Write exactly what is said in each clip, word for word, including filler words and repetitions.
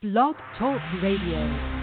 Blog Talk Radio.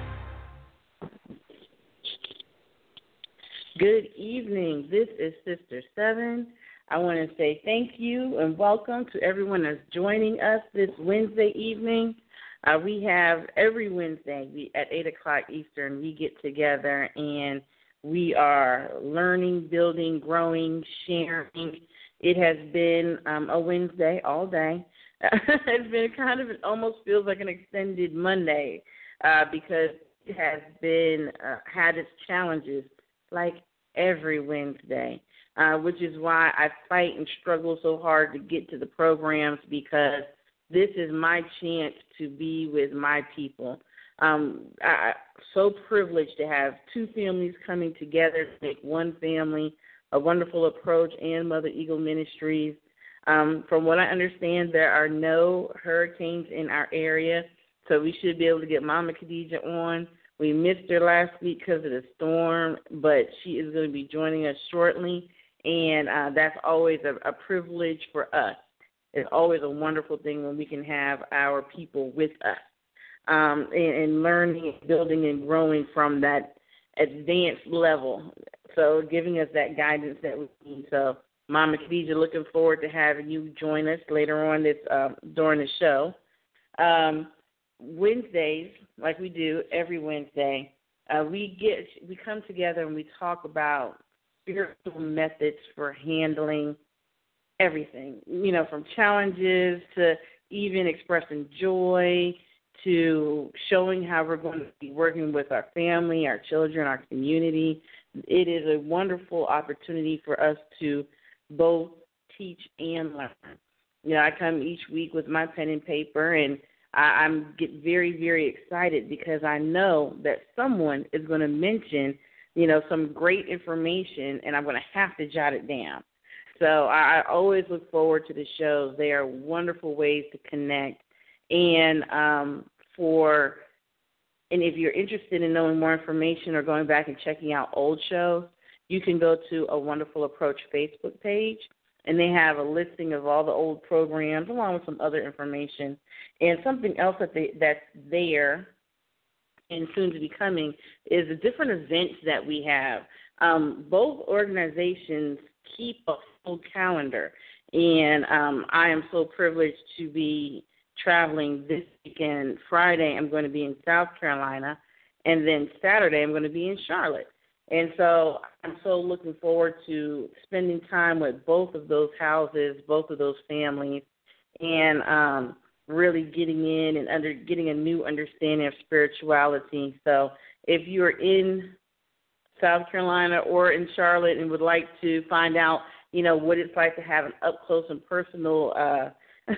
Good evening. This is Sister Seven. I want to say thank you and welcome to everyone that's joining us this Wednesday evening. Uh, we have every Wednesday we, at eight o'clock Eastern, we get together and we are learning, building, growing, sharing. It has been um, a Wednesday all day. It's been kind of, it almost feels like an extended Monday uh, because it has been, uh, had its challenges like every Wednesday, uh, which is why I fight and struggle so hard to get to the programs, because this is my chance to be with my people. Um, I'm so privileged to have two families coming together to make one family, A Wonderful Approach and Mother Eagle Ministries. Um, from what I understand, there are no hurricanes in our area, so we should be able to get Mama Khadija on. We missed her last week because of the storm, but she is going to be joining us shortly, and uh, that's always a, a privilege for us. It's always a wonderful thing when we can have our people with us, um, and, and learning, building, and growing from that advanced level, so giving us that guidance that we need. So, Mama Khadija, looking forward to having you join us later on this uh, during the show. Um, Wednesdays, like we do every Wednesday, uh, we get we come together and we talk about spiritual methods for handling everything, you know, from challenges to even expressing joy to showing how we're going to be working with our family, our children, our community. It is a wonderful opportunity for us to both teach and learn. You know, I come each week with my pen and paper, and I, I'm get very, very excited because I know that someone is going to mention, you know, some great information, and I'm going to have to jot it down. So I, I always look forward to the shows. They are wonderful ways to connect, and um, for and if you're interested in knowing more information or going back and checking out old shows, you can go to A Wonderful Approach Facebook page, and they have a listing of all the old programs along with some other information. And something else that they, that's there and soon to be coming is the different events that we have. Um, both organizations keep a full calendar, and um, I am so privileged to be traveling this weekend. Friday, I'm going to be in South Carolina, and then Saturday, I'm going to be in Charlotte. And so I'm so looking forward to spending time with both of those houses, both of those families, and um, really getting in and under getting a new understanding of spirituality. So if you're in South Carolina or in Charlotte and would like to find out, you know, what it's like to have an up-close and personal uh,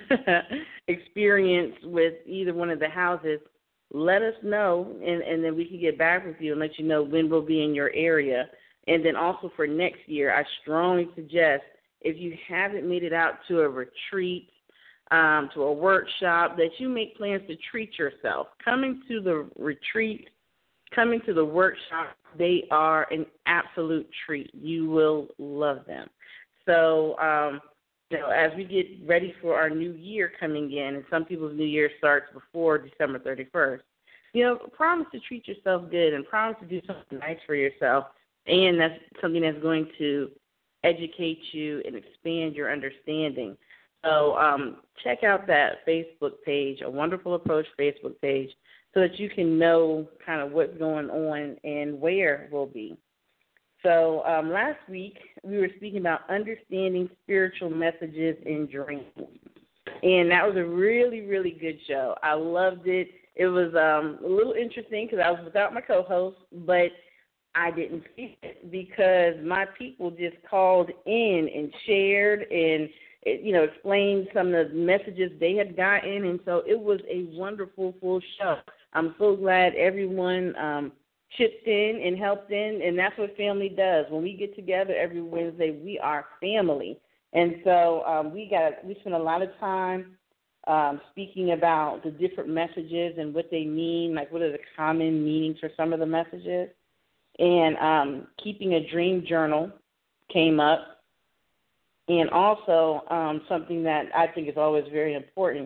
experience with either one of the houses, let us know, and, and then we can get back with you and let you know when we'll be in your area. And then also for next year, I strongly suggest, if you haven't made it out to a retreat, um, to a workshop, that you make plans to treat yourself. Coming to the retreat, coming to the workshop, they are an absolute treat. You will love them. So, um, you know, as we get ready for our new year coming in, and some people's new year starts before December thirty-first, you know, promise to treat yourself good and promise to do something nice for yourself, and that's something that's going to educate you and expand your understanding. So um, check out that Facebook page, A Wonderful Approach Facebook page, so that you can know kind of what's going on and where we'll be. So um, last week, we were speaking about understanding spiritual messages in dreams, and that was a really, really good show. I loved it. It was um, a little interesting because I was without my co-host, but I didn't see it because my people just called in and shared and, you know, explained some of the messages they had gotten, and so it was a wonderful, full show. I'm so glad everyone um, chipped in and helped in, and that's what family does. When we get together every Wednesday, we are family. And so um, we got we spent a lot of time um, speaking about the different messages and what they mean, like what are the common meanings for some of the messages. And um, keeping a dream journal came up. And also um, something that I think is always very important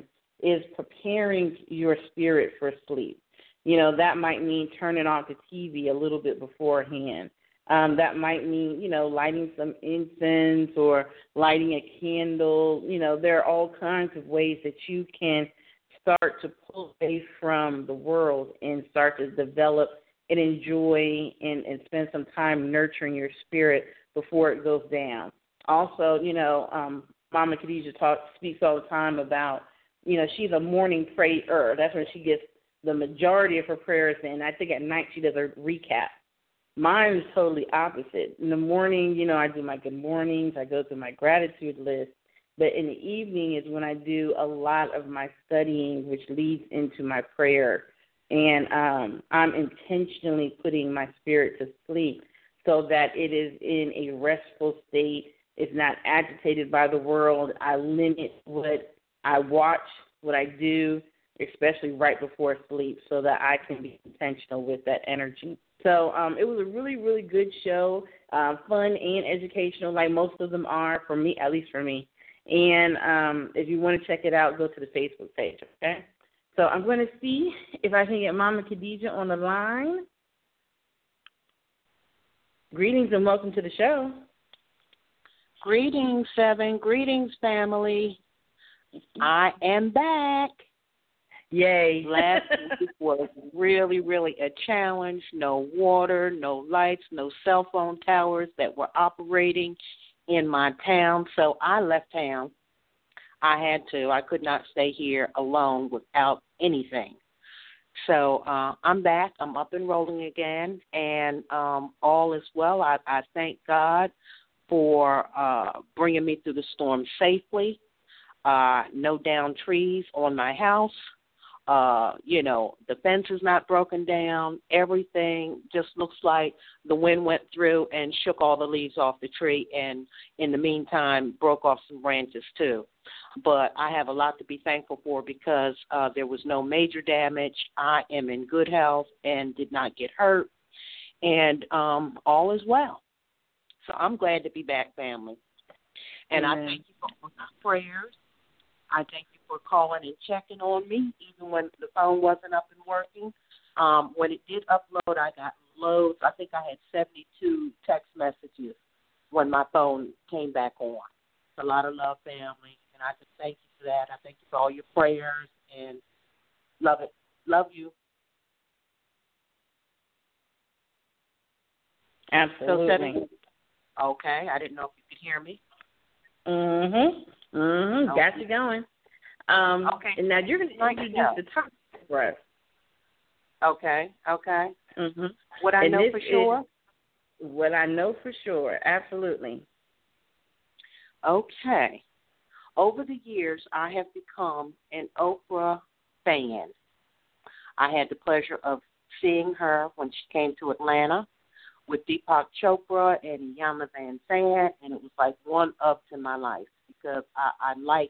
is preparing your spirit for sleep. You know, that might mean turning off the T V a little bit beforehand. Um, that might mean, you know, lighting some incense or lighting a candle. You know, there are all kinds of ways that you can start to pull away from the world and start to develop and enjoy and, and spend some time nurturing your spirit before it goes down. Also, you know, um, Mama Khadijah talk, speaks all the time about, you know, she's a morning prayer. That's when she gets the majority of her prayers in. I think at night she does a recap. Mine is totally opposite. In the morning, you know, I do my good mornings. I go through my gratitude list. But in the evening is when I do a lot of my studying, which leads into my prayer. And um, I'm intentionally putting my spirit to sleep so that it is in a restful state. It's not agitated by the world. I limit what I watch, what I do, especially right before sleep, so that I can be intentional with that energy. So um, it was a really, really good show, uh, fun and educational, like most of them are for me, at least for me. And um, if you want to check it out, go to the Facebook page, okay? So I'm going to see if I can get Mama Khadijah on the line. Greetings and welcome to the show. Greetings, Seven. Greetings, family. I am back. Yay. Last week was really, really a challenge. No water, no lights, no cell phone towers that were operating in my town, so I left town. I had to. I could not stay here alone without anything. So uh, I'm back. I'm up and rolling again, and um, all is well. I, I thank God for uh, bringing me through the storm safely. Uh, no downed trees on my house. Uh, you know, the fence is not broken down. Everything just looks like the wind went through and shook all the leaves off the tree and, in the meantime, broke off some branches too. But I have a lot to be thankful for because uh, there was no major damage. I am in good health and did not get hurt, and um, all is well. So I'm glad to be back, family. And Amen. I thank you for all your prayers. I thank you for calling and checking on me, even when the phone wasn't up and working. Um, when it did upload, I got loads. I think I had seventy-two text messages when my phone came back on. It's a lot of love, family, and I just thank you for that. I thank you for all your prayers, and love it. Love you. Absolutely. So, okay, I didn't know if you could hear me. Mm-hmm. Mm-hmm. Okay. Got you going. Um, okay. And now you're going to introduce the topic for us. Okay. Okay. Mm-hmm. What I and know for sure? What I know for sure. Absolutely. Okay. Over the years, I have become an Oprah fan. I had the pleasure of seeing her when she came to Atlanta with Deepak Chopra and Iyanla Vanzant, and it was like one up to my life because I, I like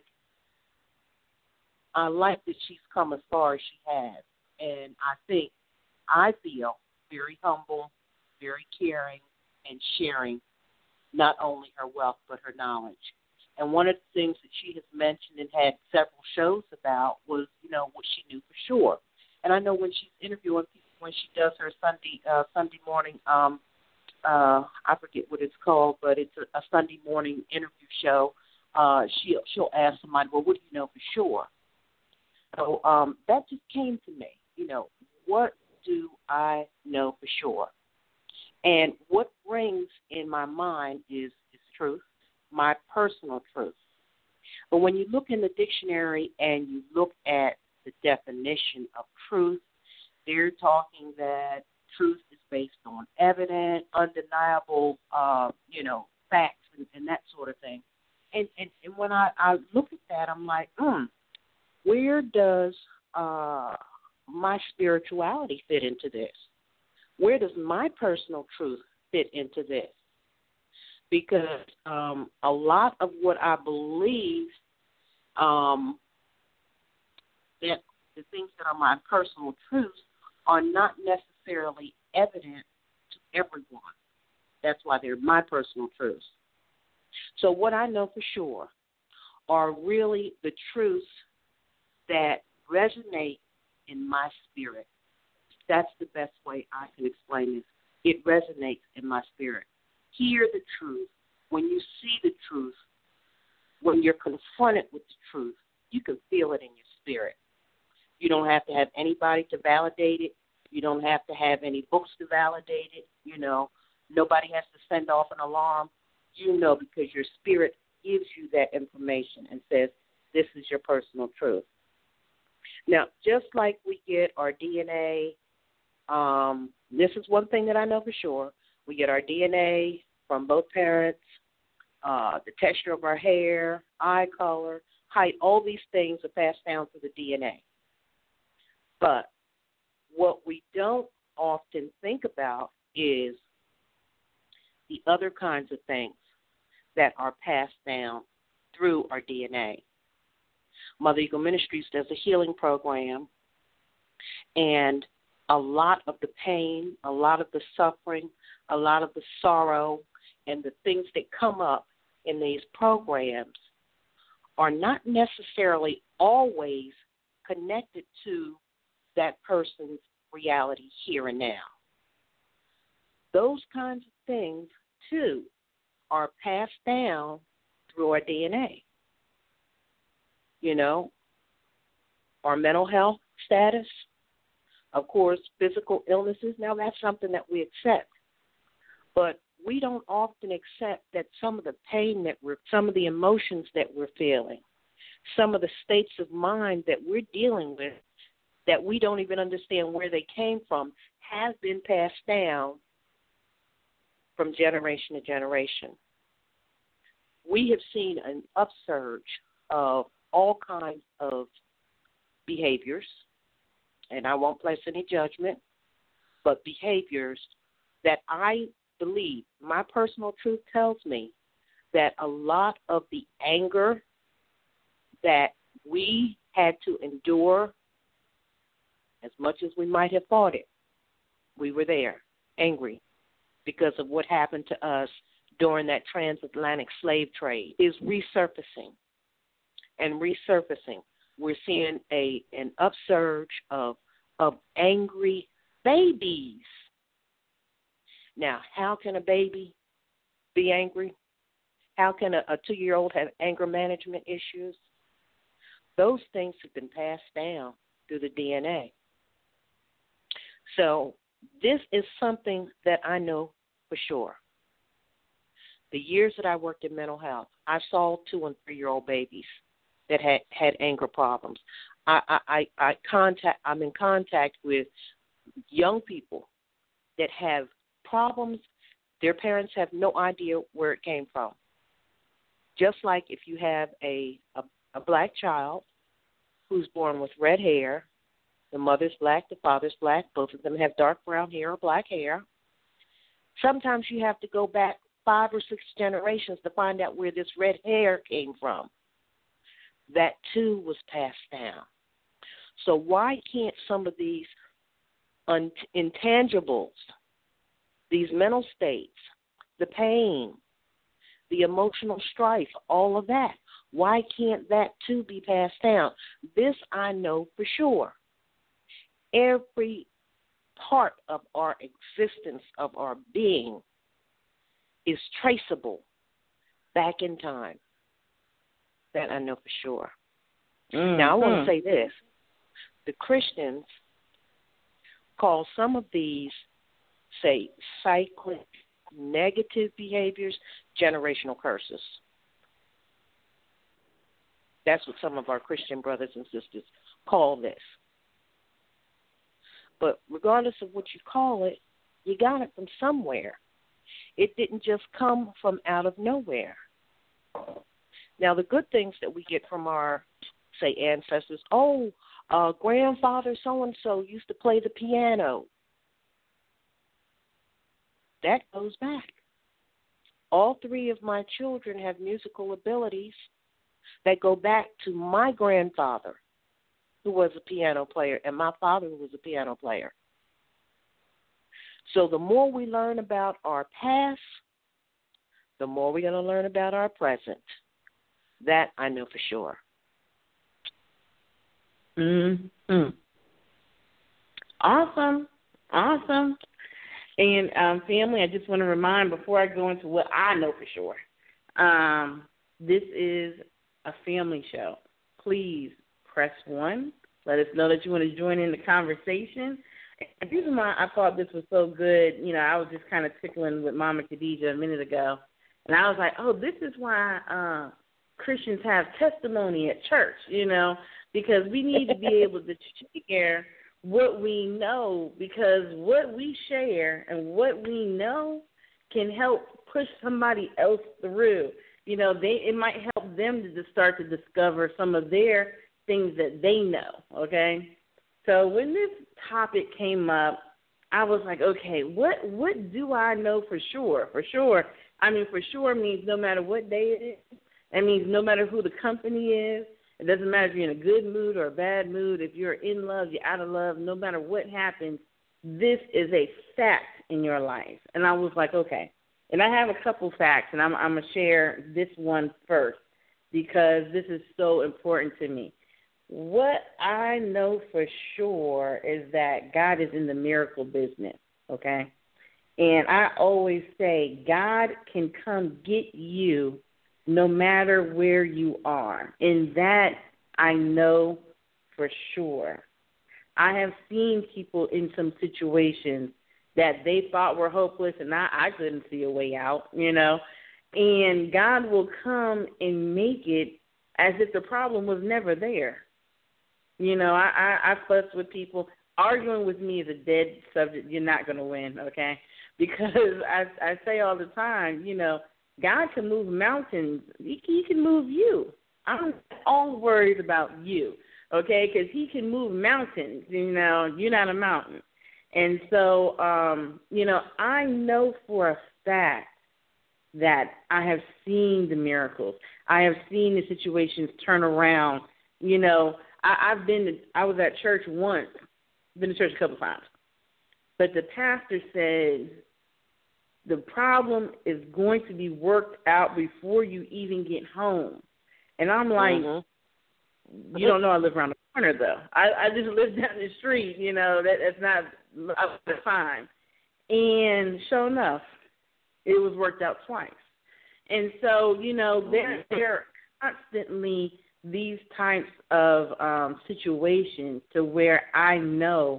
I like that she's come as far as she has, and I think I feel very humble, very caring, and sharing not only her wealth but her knowledge. And one of the things that she has mentioned and had several shows about was, you know, what she knew for sure. And I know when she's interviewing people, when she does her Sunday uh, Sunday morning, um, uh, I forget what it's called, but it's a, a Sunday morning interview show. Uh, she'll she'll ask somebody, well, what do you know for sure? So um, that just came to me. You know, what do I know for sure? And what rings in my mind is is truth, my personal truth. But when you look in the dictionary and you look at the definition of truth, they're talking that truth is based on evident, undeniable, uh, you know, facts and, and that sort of thing. And, and, and when I, I look at that, I'm like, hmm, where does uh, my spirituality fit into this? Where does my personal truth fit into this? Because um, a lot of what I believe, um, that the things that are my personal truths are not necessarily evident to everyone. That's why they're my personal truths. So what I know for sure are really the truths that resonate in my spirit. That's the best way I can explain this. It resonates in my spirit. Hear the truth. When you see the truth, when you're confronted with the truth, you can feel it in your spirit. You don't have to have anybody to validate it. You don't have to have any books to validate it. You know, nobody has to send off an alarm. You know, because your spirit gives you that information and says, this is your personal truth. Now, just like we get our D N A, um, this is one thing that I know for sure. We get our D N A from both parents, uh, the texture of our hair, eye color, height, all these things are passed down through the D N A. But what we don't often think about is the other kinds of things that are passed down through our D N A. Mother Eagle Ministries does a healing program, and a lot of the pain, a lot of the suffering, a lot of the sorrow, and the things that come up in these programs are not necessarily always connected to that person's reality here and now. Those kinds of things, too, are passed down through our D N A. You know, our mental health status, of course, physical illnesses. Now, that's something that we accept. But we don't often accept that some of the pain that we're, some of the emotions that we're feeling, some of the states of mind that we're dealing with that we don't even understand where they came from have been passed down from generation to generation. We have seen an upsurge of all kinds of behaviors, and I won't place any judgment, but behaviors that I believe, my personal truth tells me that a lot of the anger that we had to endure, as much as we might have fought it, we were there, angry, because of what happened to us during that transatlantic slave trade, is resurfacing. And resurfacing. We're seeing a an upsurge of of angry babies. Now, how can a baby be angry? How can a, a two-year-old have anger management issues? Those things have been passed down through the D N A. So this is something that I know for sure. The years that I worked in mental health, I saw two- and three-year-old babies that had, had anger problems. I, I, I contact, I'm in contact with young people that have problems. Their parents have no idea where it came from. Just like if you have a, a, a black child who's born with red hair, the mother's black, the father's black, both of them have dark brown hair or black hair. Sometimes you have to go back five or six generations to find out where this red hair came from. That, too, was passed down. So why can't some of these un- intangibles, these mental states, the pain, the emotional strife, all of that, why can't that, too, be passed down? This I know for sure. Every part of our existence, of our being, is traceable back in time. That I know for sure. Mm-hmm. Now, I want to say this. The Christians call some of these, say, cyclic negative behaviors generational curses. That's what some of our Christian brothers and sisters call this. But regardless of what you call it, you got it from somewhere. It didn't just come from out of nowhere. Now, the good things that we get from our, say, ancestors, oh, uh, grandfather so-and-so used to play the piano. That goes back. All three of my children have musical abilities that go back to my grandfather, who was a piano player, and my father, who was a piano player. So the more we learn about our past, the more we're going to learn about our present. That I know for sure. Mm-hmm. Awesome. Awesome. And um, family, I just want to remind before I go into what I know for sure, um, this is a family show. Please press one. Let us know that you want to join in the conversation. And the reason why I thought this was so good, you know, I was just kind of tickling with Mama Khadijah a minute ago, and I was like, oh, this is why uh, Christians have testimony at church, you know, because we need to be able to share what we know, because what we share and what we know can help push somebody else through. You know, they it might help them to just start to discover some of their things that they know, okay? So when this topic came up, I was like, okay, what what do I know for sure? For sure. I mean, for sure means no matter what day it is. That means no matter who the company is. It doesn't matter if you're in a good mood or a bad mood. If you're in love, you're out of love. No matter what happens, this is a fact in your life. And I was like, okay. And I have a couple facts, and I'm, I'm going to share this one first because this is so important to me. What I know for sure is that God is in the miracle business, okay? And I always say God can come get you no matter where you are. And that I know for sure. I have seen people in some situations that they thought were hopeless, and I, I couldn't see a way out, you know. And God will come and make it as if the problem was never there. You know, I, I, I fuss with people. Arguing with me is a dead subject. You're not going to win, okay? Because I, I say all the time, you know, God can move mountains. He, he can move you. I'm all worried about you, okay, because he can move mountains. You know, you're not a mountain. And so, um, you know, I know for a fact that I have seen the miracles. I have seen the situations turn around. You know, I, I've been to, I was at church once, been to church a couple times, but the pastor said, the problem is going to be worked out before you even get home. And I'm like, mm-hmm. You don't know I live around the corner, though. I, I just live down the street, you know, that, that's not up to time. And sure enough, it was worked out twice. And so, you know, there, there are constantly these types of um, situations to where I know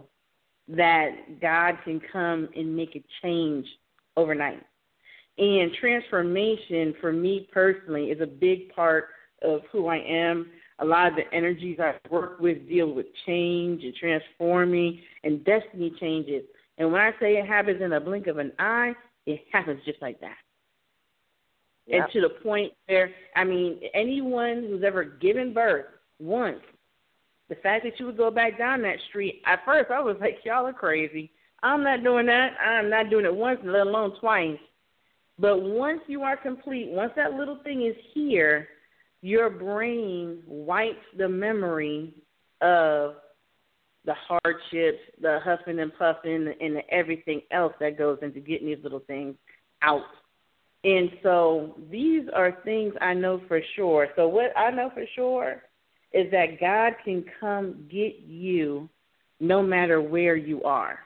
that God can come and make a change overnight. And transformation for me personally is a big part of who I am. A lot of the energies I work with deal with change and transforming and destiny changes. And when I say it happens in a blink of an eye, it happens just like that. Yep. And to the point where, I mean, anyone who's ever given birth once, the fact that you would go back down that street, at first I was like, y'all are crazy. I'm not doing that. I'm not doing it once, let alone twice. But once you are complete, once that little thing is here, your brain wipes the memory of the hardships, the huffing and puffing, and the everything else that goes into getting these little things out. And so these are things I know for sure. So what I know for sure is that God can come get you no matter where you are.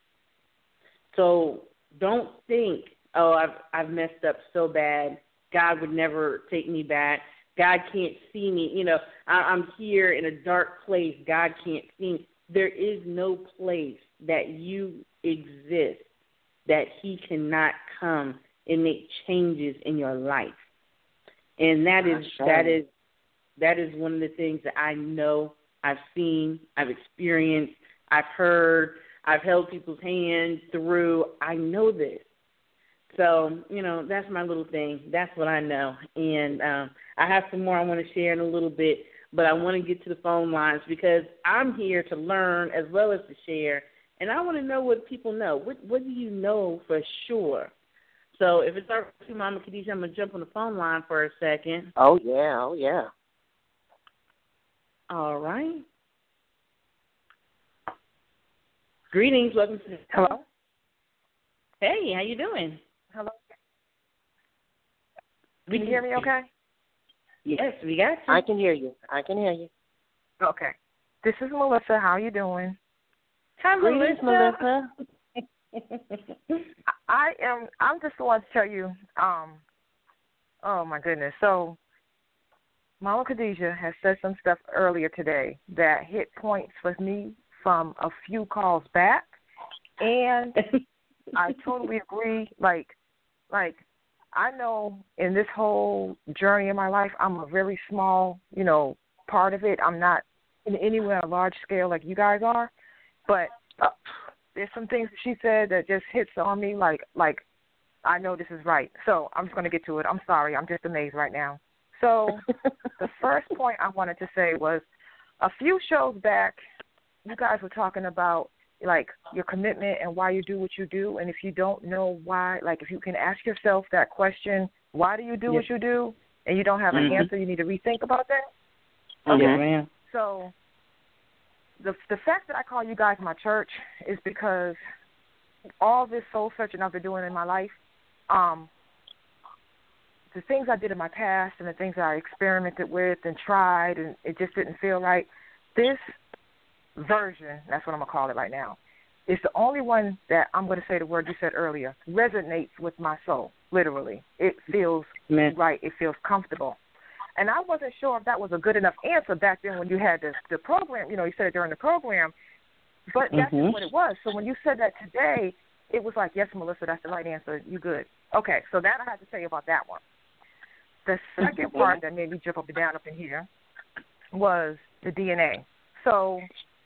So don't think, oh, I've I've messed up so bad, God would never take me back. God can't see me. You know, I, I'm here in a dark place. God can't see me. There is no place that you exist that he cannot come and make changes in your life. And that is that is that is one of the things that I know, I've seen, I've experienced, I've heard, I've held people's hands through. I know this. So, you know, that's my little thing. That's what I know. And um, I have some more I want to share in a little bit, but I want to get to the phone lines because I'm here to learn as well as to share. And I want to know what people know. What, what do you know for sure? So if it's all right with you, Mama Khadijah, I'm going to jump on the phone line for a second. Oh, yeah. Oh, yeah. All right. Greetings. Welcome to the Hello. Hey, how you doing? Hello. We can you hear me okay? Yes, we got you. I can hear you. I can hear you. Okay. This is Melissa. How you doing? Hi, Greetings, Melissa. Melissa. I am. I'm just the one to tell you. Um. Oh my goodness. So, Mama Khadijah has said some stuff earlier today that hit points with me from a few calls back, and I totally agree. Like, like I know in this whole journey in my life, I'm a very small, you know, part of it. I'm not in anywhere on a large scale like you guys are, but uh, there's some things that she said that just hits on me like, like I know this is right. So I'm just going to get to it. I'm sorry. I'm just amazed right now. So the first point I wanted to say was a few shows back, you guys were talking about, like, your commitment and why you do what you do. And if you don't know why, like, if you can ask yourself that question, why do you do yes. what you do, and you don't have mm-hmm. an answer, you need to rethink about that. Okay. Yes, ma'am. So the the fact that I call you guys my church is because all this soul searching I've been doing in my life, um, the things I did in my past and the things that I experimented with and tried and it just didn't feel right, this version, that's what I'm going to call it right now, is the only one that I'm going to say the word you said earlier, resonates with my soul, literally. It feels Amen. Right. It feels comfortable. And I wasn't sure if that was a good enough answer back then when you had the, the program. You know, you said it during the program, but that's mm-hmm. just what it was. So when you said that today, it was like, yes, Melissa, that's the right answer. You good. Okay, so that I have to say about that one. The second part that made me jump up and down up in here was the D N A. So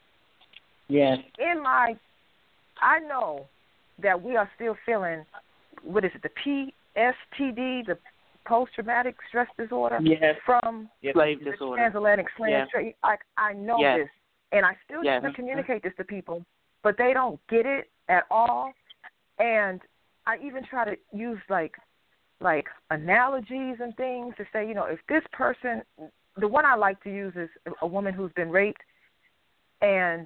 yes, in my, I know that we are still feeling, what is it, the P S T D, the post-traumatic stress disorder yes. from yes. slave the disorder. transatlantic slave yes. trade. Like, I know yes. this, and I still yes. need to communicate this to people, but they don't get it at all. And I even try to use, like, like analogies and things to say, you know, if this person, the one I like to use is a woman who's been raped and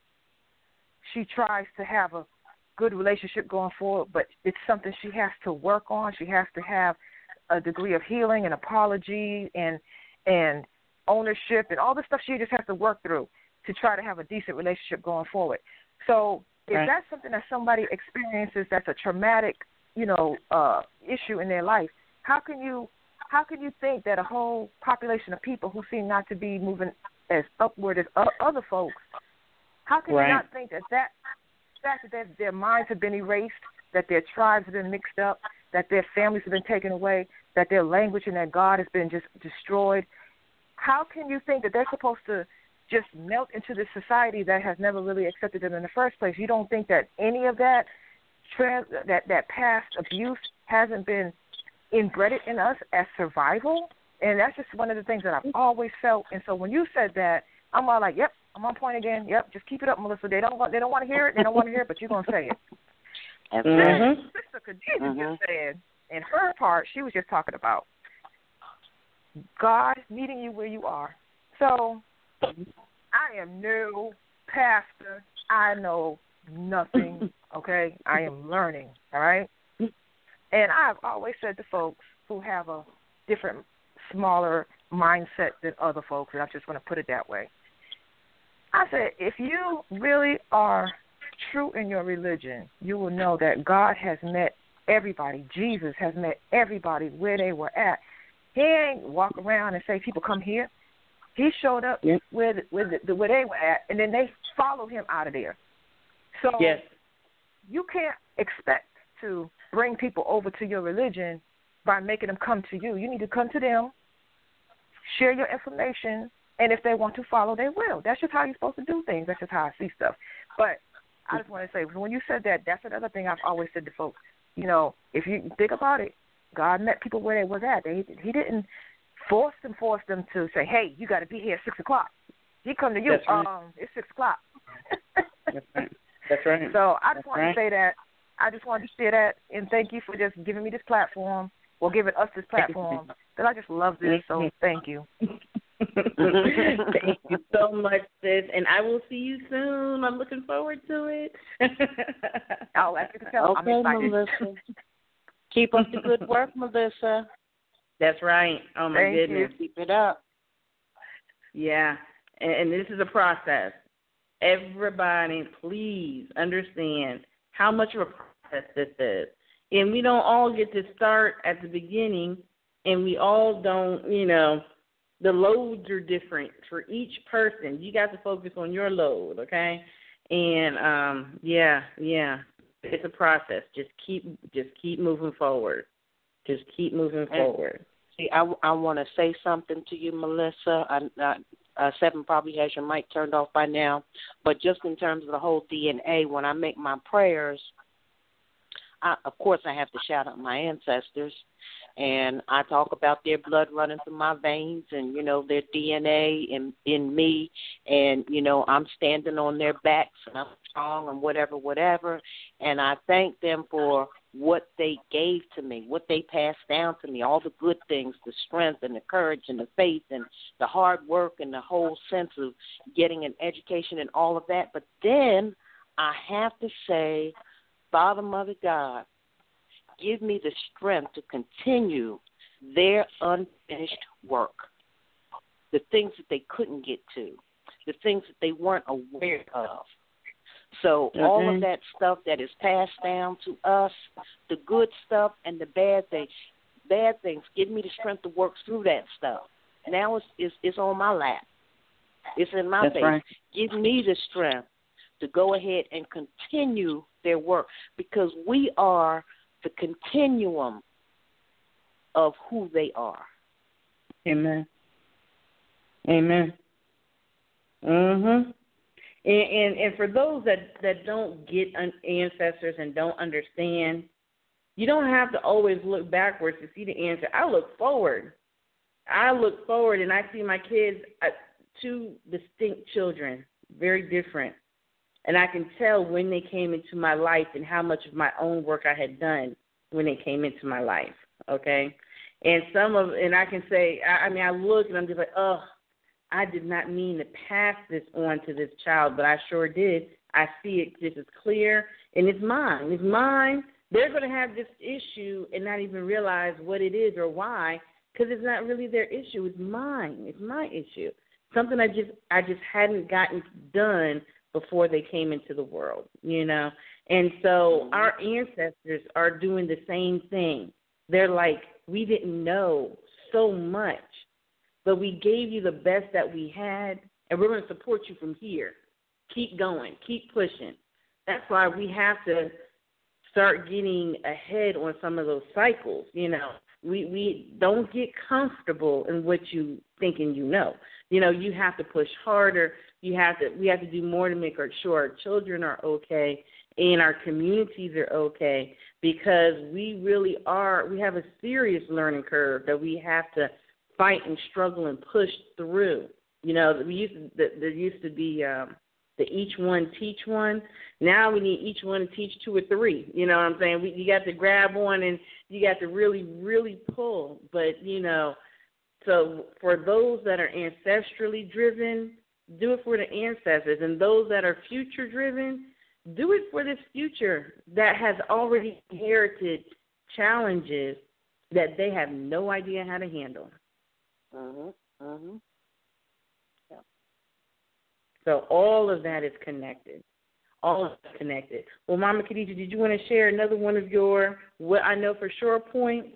she tries to have a good relationship going forward, but it's something she has to work on. She has to have a degree of healing and apology and and ownership and all the stuff she just has to work through to try to have a decent relationship going forward. So if right. that's something that somebody experiences that's a traumatic, you know, uh, issue in their life, how can you how can you think that a whole population of people who seem not to be moving as upward as other folks, how can right. you not think that that fact that their, their minds have been erased, that their tribes have been mixed up, that their families have been taken away, that their language and their God has been just destroyed, how can you think that they're supposed to just melt into this society that has never really accepted them in the first place? You don't think that any of that trans, that, that past abuse hasn't been inbred in us as survival? And that's just one of the things that I've always felt. And so when you said that, I'm all like, yep, I'm on point again. Yep, just keep it up, Melissa. They don't want, they don't want to hear it. They don't want to hear it, but you're going to say it. That's and right. then Sister Khadijah mm-hmm. just said, in her part, she was just talking about God meeting you where you are. So I am no pastor. I know nothing, okay? I am learning, all right? And I've always said to folks who have a different, smaller mindset than other folks, and I'm just going to put it that way, I said, if you really are true in your religion, you will know that God has met everybody. Jesus has met everybody where they were at. He ain't walk around and say, people come here. He showed up yes. where the, where, the, where they were at, and then they followed him out of there. So yes. you can't expect to bring people over to your religion by making them come to you. You need to come to them, share your information, and if they want to follow, they will. That's just how you're supposed to do things. That's just how I see stuff. But I just want to say, when you said that, that's another thing I've always said to folks. You know, if you think about it, God met people where they was at. They, he didn't force them, force them to say, hey, you got to be here at six o'clock. He come to you, that's right. um, it's six o'clock. That's right. That's right. So I just that's want right. to say that. I just wanted to say that, and thank you for just giving me this platform, or giving us this platform, because I just love this, so thank you. Thank you so much, sis, and I will see you soon. I'm looking forward to it. Oh, as you can tell, okay, I'm excited. Melissa. Keep up the good work, Melissa. That's right. Oh, my Thank goodness. You. Keep it up. Yeah, and, and this is a process. Everybody, please understand how much of a process this is. And we don't all get to start at the beginning, and we all don't, you know, the loads are different for each person. You got to focus on your load, okay? And, um, yeah, yeah, it's a process. Just keep just keep moving forward. Just keep moving and, forward. See, I, I want to say something to you, Melissa. I, I, uh, Seven probably has your mic turned off by now. But just in terms of the whole D N A, when I make my prayers, I, of course I have to shout out my ancestors. And I talk about their blood running through my veins and, you know, their D N A in, in me. And, you know, I'm standing on their backs and I'm strong and whatever, whatever. And I thank them for what they gave to me, what they passed down to me, all the good things, the strength and the courage and the faith and the hard work and the whole sense of getting an education and all of that. But then I have to say, Father, Mother, God, give me the strength to continue their unfinished work, the things that they couldn't get to, the things that they weren't aware of. So mm-hmm. all of that stuff that is passed down to us, the good stuff and the bad things, bad things, give me the strength to work through that stuff. Now it's, it's, it's on my lap. It's in my That's face. Right. Give me the strength to go ahead and continue their work because we are the continuum of who they are. Amen. Amen. Mhm. And, and and for those that, that don't get ancestors and don't understand, you don't have to always look backwards to see the answer. I look forward. I look forward, and I see my kids, uh, two distinct children, very different. And I can tell when they came into my life and how much of my own work I had done when they came into my life, okay? And some of, and I can say, I, I mean, I look and I'm just like, oh, I did not mean to pass this on to this child, but I sure did. I see it just as clear, and it's mine. It's mine. They're going to have this issue and not even realize what it is or why, because it's not really their issue. It's mine. It's my issue. Something I just I just hadn't gotten done before they came into the world, you know. And so our ancestors are doing the same thing. They're like, we didn't know so much, but we gave you the best that we had, and we're going to support you from here. Keep going. Keep pushing. That's why we have to start getting ahead on some of those cycles, you know. We we don't get comfortable in what you thinking you know. You know, you have to push harder. You have to. We have to do more to make sure our children are okay and our communities are okay, because we really are. We have a serious learning curve that we have to fight and struggle and push through. You know, we used to, there used to be um, the each one teach one. Now we need each one to teach two or three. You know what I'm saying? We, you got to grab one and you got to really, really pull. But, you know, so for those that are ancestrally driven, do it for the ancestors. And those that are future driven, do it for this future that has already inherited challenges that they have no idea how to handle. Mm-hmm. Mm-hmm. Yeah. So all of that is connected. All of it connected. Well, Mama Khadija, did you want to share another one of your what I know for sure points?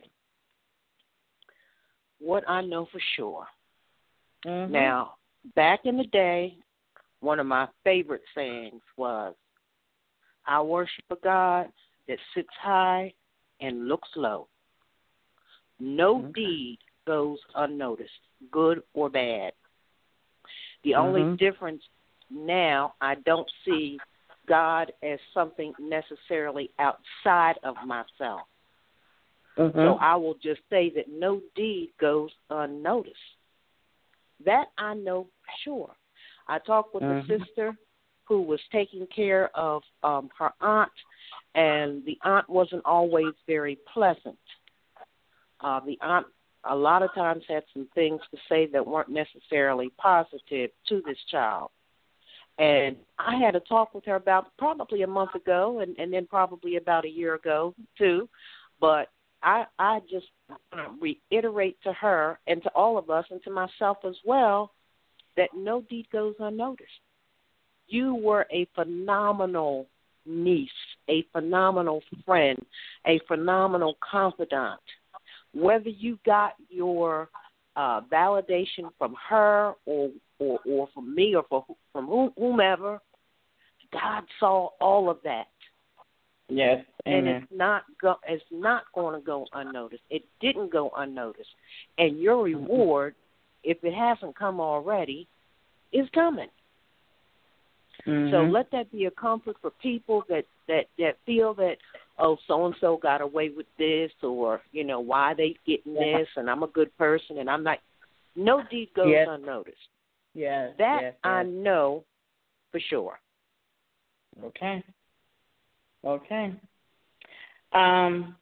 What I know for sure. Mm-hmm. Now, back in the day, one of my favorite sayings was, I worship a God that sits high and looks low. No okay. deed goes unnoticed, good or bad. The mm-hmm. only difference now, I don't see God as something necessarily outside of myself. Mm-hmm. So I will just say that no deed goes unnoticed. That I know for sure. I talked with mm-hmm. a sister who was taking care of um, her aunt, and the aunt wasn't always very pleasant. Uh, the aunt a lot of times had some things to say that weren't necessarily positive to this child. And I had a talk with her about probably a month ago and, and then probably about a year ago, too. But I, I just want to reiterate to her and to all of us and to myself as well, that no deed goes unnoticed. You were a phenomenal niece, a phenomenal friend, a phenomenal confidant. Whether you got your uh, validation from her or, or or from me or for, from whomever, God saw all of that. Yes, and amen. it's not go, it's not going to go unnoticed. It didn't go unnoticed, and your reward, mm-hmm. if it hasn't come already, is coming. Mm-hmm. So let that be a comfort for people that, that, that feel that, oh, so-and-so got away with this, or, you know, why they getting yeah. this, and I'm a good person, and I'm not. No deed goes yes. unnoticed. Yes, That yes, yes. I know for sure. Okay. Okay. Um,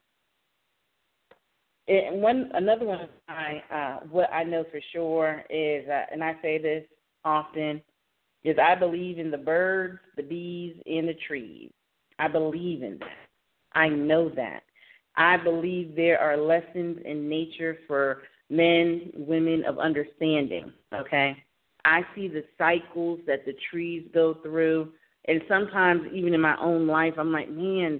and one another one of my uh, what I know for sure is, uh, and I say this often, is I believe in the birds, the bees, and the trees. I believe in that. I know that. I believe there are lessons in nature for men, women of understanding, okay? I see the cycles that the trees go through, and sometimes even in my own life, I'm like, man,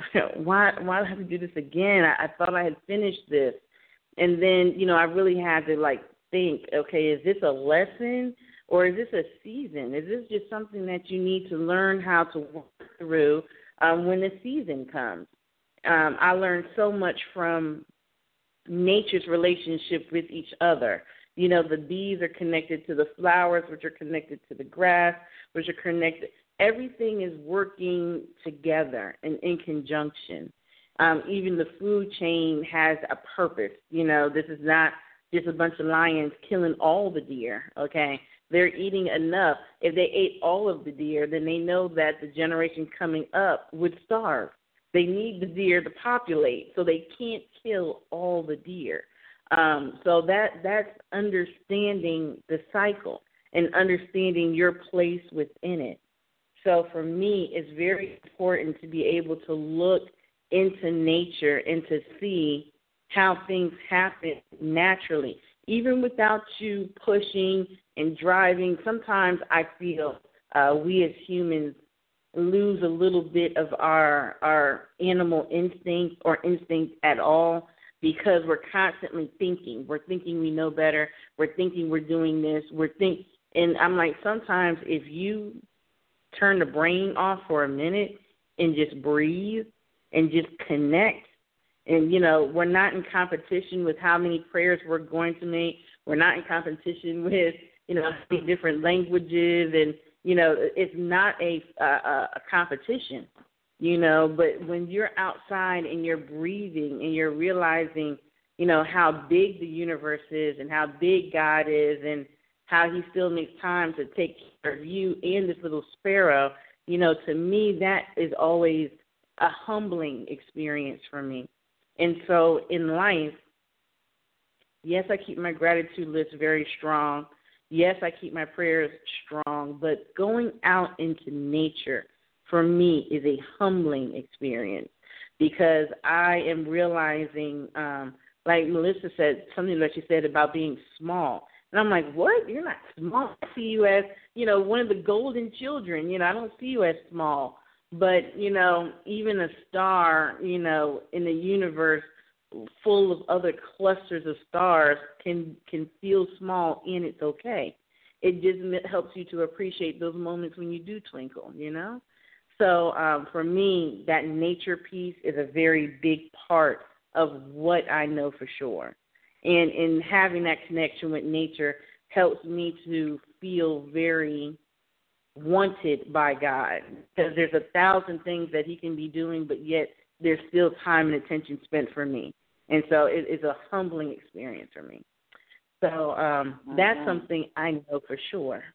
why why do I have to do this again? I, I thought I had finished this. And then, you know, I really had to, like, think, okay, is this a lesson? Or is this a season? Is this just something that you need to learn how to work through um, when the season comes? Um, I learned so much from nature's relationship with each other. You know, the bees are connected to the flowers, which are connected to the grass, which are connected. Everything is working together and in conjunction. Um, even the food chain has a purpose. You know, this is not just a bunch of lions killing all the deer, okay? They're eating enough. If they ate all of the deer, then they know that the generation coming up would starve. They need the deer to populate, so they can't kill all the deer. Um, so that that's understanding the cycle and understanding your place within it. So for me, it's very important to be able to look into nature and to see how things happen naturally, even without you pushing and driving. Sometimes I feel uh, we as humans lose a little bit of our our animal instinct or instinct at all because we're constantly thinking. We're thinking we know better. We're thinking we're doing this. We're think, and I'm like, sometimes if you turn the brain off for a minute and just breathe and just connect, and, you know, we're not in competition with how many prayers we're going to make. We're not in competition with, you know, different languages, and, you know, it's not a, a, a competition, you know, but when you're outside and you're breathing and you're realizing, you know, how big the universe is and how big God is and how he still makes time to take care of you and this little sparrow, you know, to me that is always a humbling experience for me. And so in life, yes, I keep my gratitude list very strong. Yes, I keep my prayers strong, but going out into nature for me is a humbling experience because I am realizing, um, like Melissa said, something that she said about being small. And I'm like, what? You're not small. I see you as, you know, one of the golden children. You know, I don't see you as small. But, you know, even a star, you know, in the universe full of other clusters of stars can can feel small, and it's okay. It just helps you to appreciate those moments when you do twinkle, you know? So um, for me, that nature piece is a very big part of what I know for sure. And in having that connection with nature helps me to feel very wanted by God, because there's a thousand things that he can be doing, but yet there's still time and attention spent for me. And so it, it's a humbling experience for me. So um, mm-hmm. that's something I know for sure.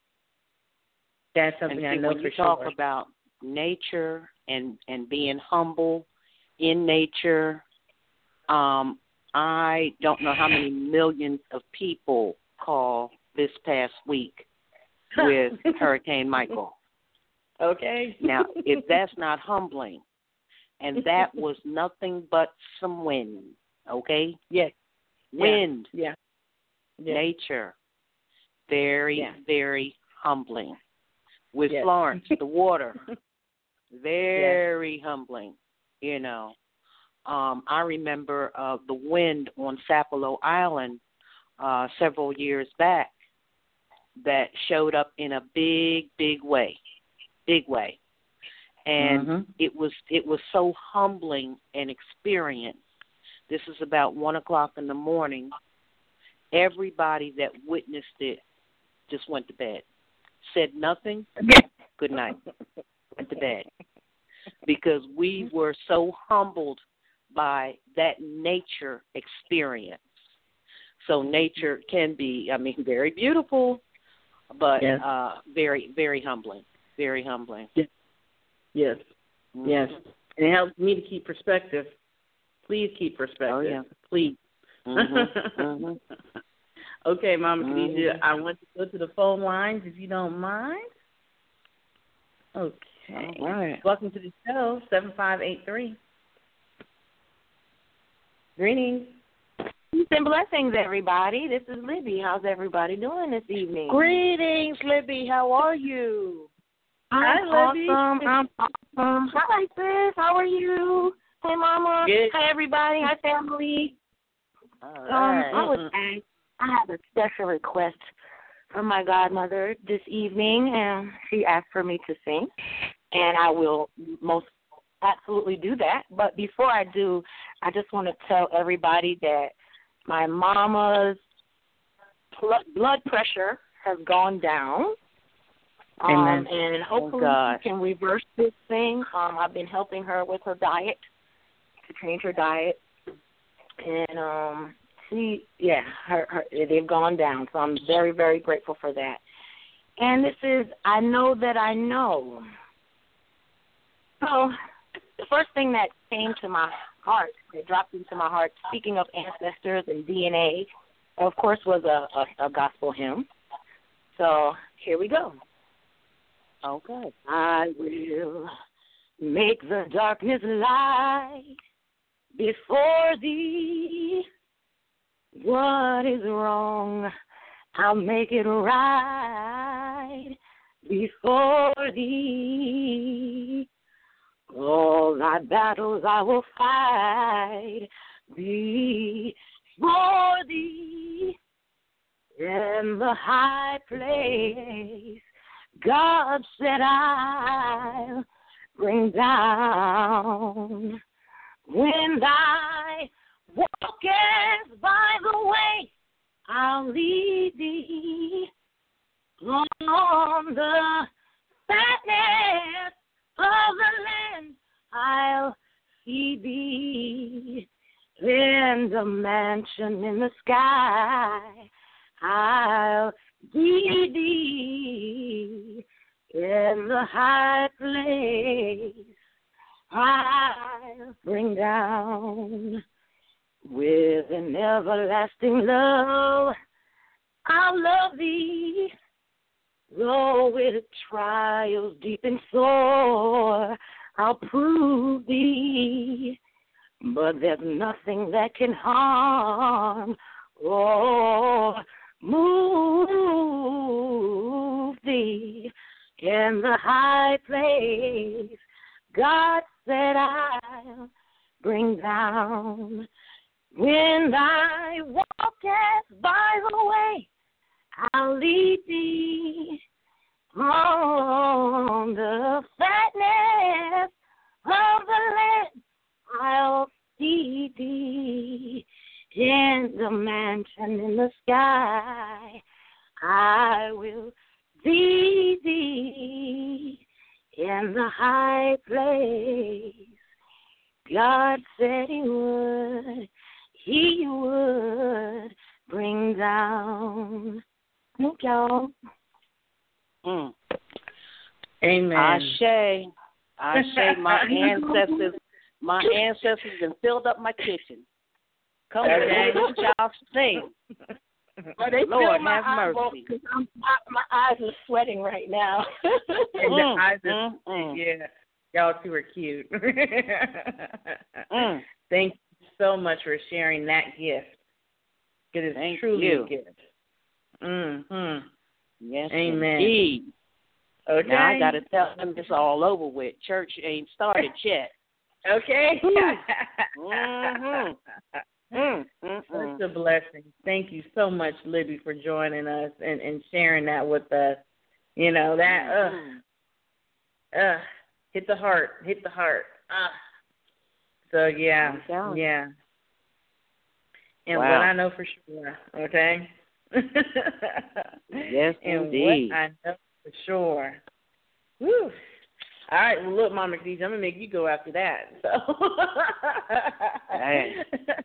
That's something and see, I know when for you sure. Talk about nature and, and being humble in nature, um, I don't know how many millions of people call this past week with Hurricane Michael. Okay. Now, if that's not humbling, and that was nothing but some wind, okay? Yes. Wind. Yeah. yeah. Nature. very, yeah. very humbling. With Yes. Florence, the water, very yes. humbling, you know. Um, I remember uh, the wind on Sapelo Island uh, several years back that showed up in a big, big way, big way. And mm-hmm. it was it was so humbling an experience. This is about one o'clock in the morning. Everybody that witnessed it just went to bed. Said nothing, good night, went to bed. Because we were so humbled by that nature experience. So nature can be, I mean, very beautiful, but yes. uh, very, very humbling, very humbling. Yes, yes. Mm-hmm. yes. And it helps me to keep perspective. Please keep perspective. Oh, yeah. Please. Mm-hmm. Mm-hmm. Okay, Mama mm-hmm. Khadijah, I want to go to the phone lines if you don't mind. Okay. All right. Welcome to the show, seven five eight three. Greetings. Peace and blessings, everybody. This is Libby. How's everybody doing this evening? Greetings, Libby. How are you? I'm Hi, Libby. awesome. I'm awesome. Hi, sis. How are you? Hey, Mama. Good. Hi, everybody. Hi, family. All Um, right. I was asked, I have a special request from my godmother this evening, and she asked for me to sing, and I will most absolutely do that. But before I do, I just want to tell everybody that my mama's blood pressure has gone down. Um, Amen. and hopefully oh, she can reverse this thing. Um, I've been helping her with her diet, to change her diet. And um, she, yeah, her, her, they've gone down. So I'm very, very grateful for that. And this is, I know that I know. So the first thing that came to my heart, that dropped into my heart, speaking of ancestors and D N A, of course, was a, a, a gospel hymn. So here we go. Okay. I will make the darkness light before thee. What is wrong, I'll make it right before thee. All thy battles I will fight before thee. In the high place God said I'll bring down. When thy walkest by the way, I'll lead thee on the fatness of the land. I'll feed thee in the mansion in the sky. I'll lead thee in the high place. I'll bring down with an everlasting love. I'll love thee, though with trials deep and sore. I'll prove thee, but there's nothing that can harm or move thee in the high place. God said I'll bring down. When thy walkest by the way, I'll lead thee on the fatness of the land. I'll feed thee in the mansion in the sky. I will feed thee in the high place. God said he would, he would bring down. Thank y'all. Mm. Amen. Ashe. Ashe, my ancestors, my ancestors have filled up my kitchen. Come on, this child sing. Well, they Lord feel my have mercy. Because I'm, my, my eyes are sweating right now. And the Mm, eyes are, mm, mm. yeah, y'all two are cute. Mm. Thank you so much for sharing that gift. It is Thank truly you. a gift. Mm-hmm. Yes, Amen. indeed. Okay. Now I got to tell them it's all over with. Church ain't started yet. Okay. mm-hmm. Mm, mm, mm. Such a blessing. Thank you so much, Libby, for joining us and, and sharing that with us. You know, that, uh, uh, hit the heart, hit the heart. Uh. So, yeah, yeah. And wow. what I know for sure, okay? Yes, and indeed. what I know for sure. Whew. All right, well, look, Mama Khadijah, I'm going to make you go after that. So. Hey.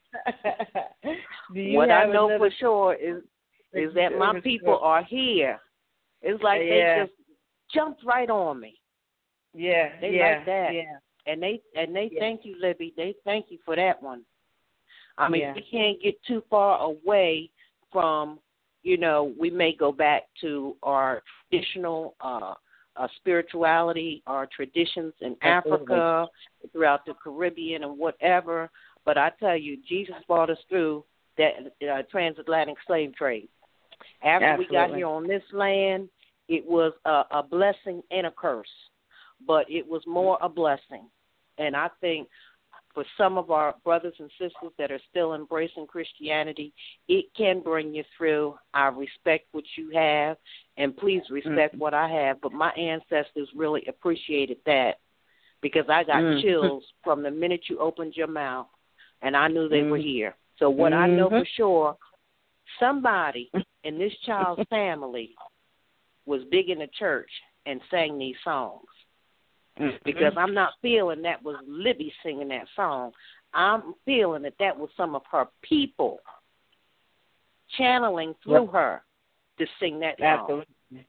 What I know another... for sure is is that my people are here. It's like yeah. they just jumped right on me. Yeah, they yeah, like that. Yeah. And they and they yeah. thank you, Libby. They thank you for that one. I mean, yeah. we can't get too far away from, you know, we may go back to our traditional uh, uh, spirituality, our traditions in Absolutely. Africa, throughout the Caribbean and whatever. But I tell you, Jesus brought us through that uh, transatlantic slave trade. After Absolutely. we got here on this land, it was a, a blessing and a curse. But it was more a blessing. And I think for some of our brothers and sisters that are still embracing Christianity, it can bring you through. I respect what you have, and please respect mm-hmm. what I have. But my ancestors really appreciated that because I got mm-hmm. chills from the minute you opened your mouth, and I knew they mm-hmm. were here. So what mm-hmm. I know for sure, somebody in this child's family was big in the church and sang these songs. Because I'm not feeling that was Libby singing that song. I'm feeling that that was some of her people channeling through yep. her to sing that song. Absolutely.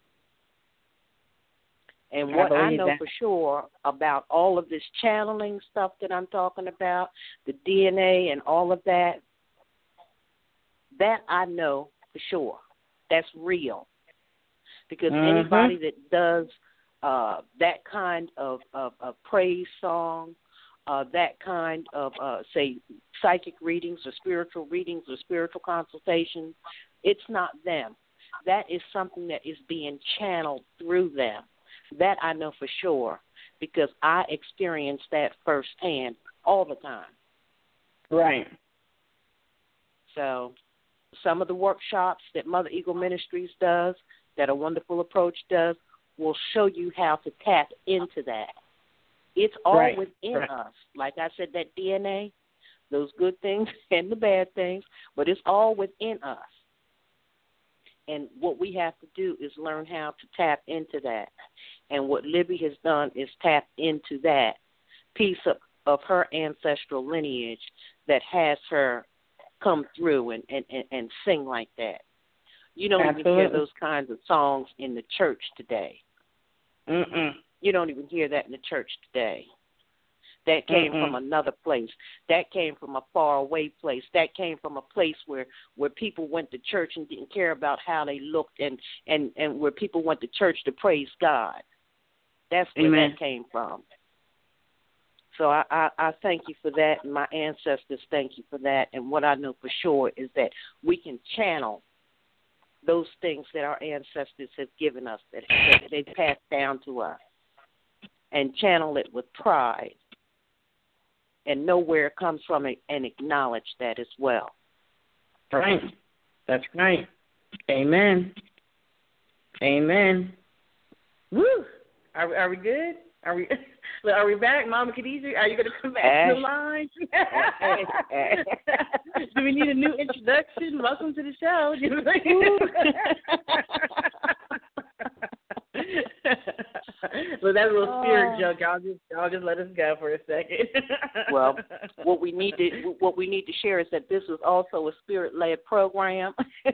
And what I, I know that. for sure about all of this channeling stuff that I'm talking about, the D N A and all of that, that I know for sure. That's real. Because mm-hmm. anybody that does Uh, that kind of, of, of praise song, uh, that kind of, uh, say, psychic readings or spiritual readings or spiritual consultations, it's not them. That is something that is being channeled through them. That I know for sure because I experience that firsthand all the time. Right. So some of the workshops that Mother Eagle Ministries does, that A Wonderful Approach does, will show you how to tap into that. It's all right. within right. us. Like I said, that D N A, those good things and the bad things, but it's all within us. And what we have to do is learn how to tap into that. And what Libby has done is tap into that piece of, of her ancestral lineage that has her come through and, and, and, and sing like that. You don't Absolutely. even hear those kinds of songs in the church today. Mm-mm. You don't even hear that in the church today. That came Mm-mm. from another place. That came from a faraway place. That came from a place where, where people went to church and didn't care about how they looked and, and, and where people went to church to praise God. That's where Amen. that came from. So I, I, I thank you for that, and my ancestors thank you for that. And what I know for sure is that we can channel those things that our ancestors have given us, that, that they passed down to us, and channel it with pride and know where it comes from and acknowledge that as well. Right. That's right. Amen. Amen. Woo. Are, are we good? Are we are we back, Mama Khadijah? Are you going to come back Ash. to the line? Do we need a new introduction? Welcome to the show. Well, that's a little spirit oh. joke. Y'all just y'all just let us go for a second. Well, what we need to what we need to share is that this is also a spirit-led program. This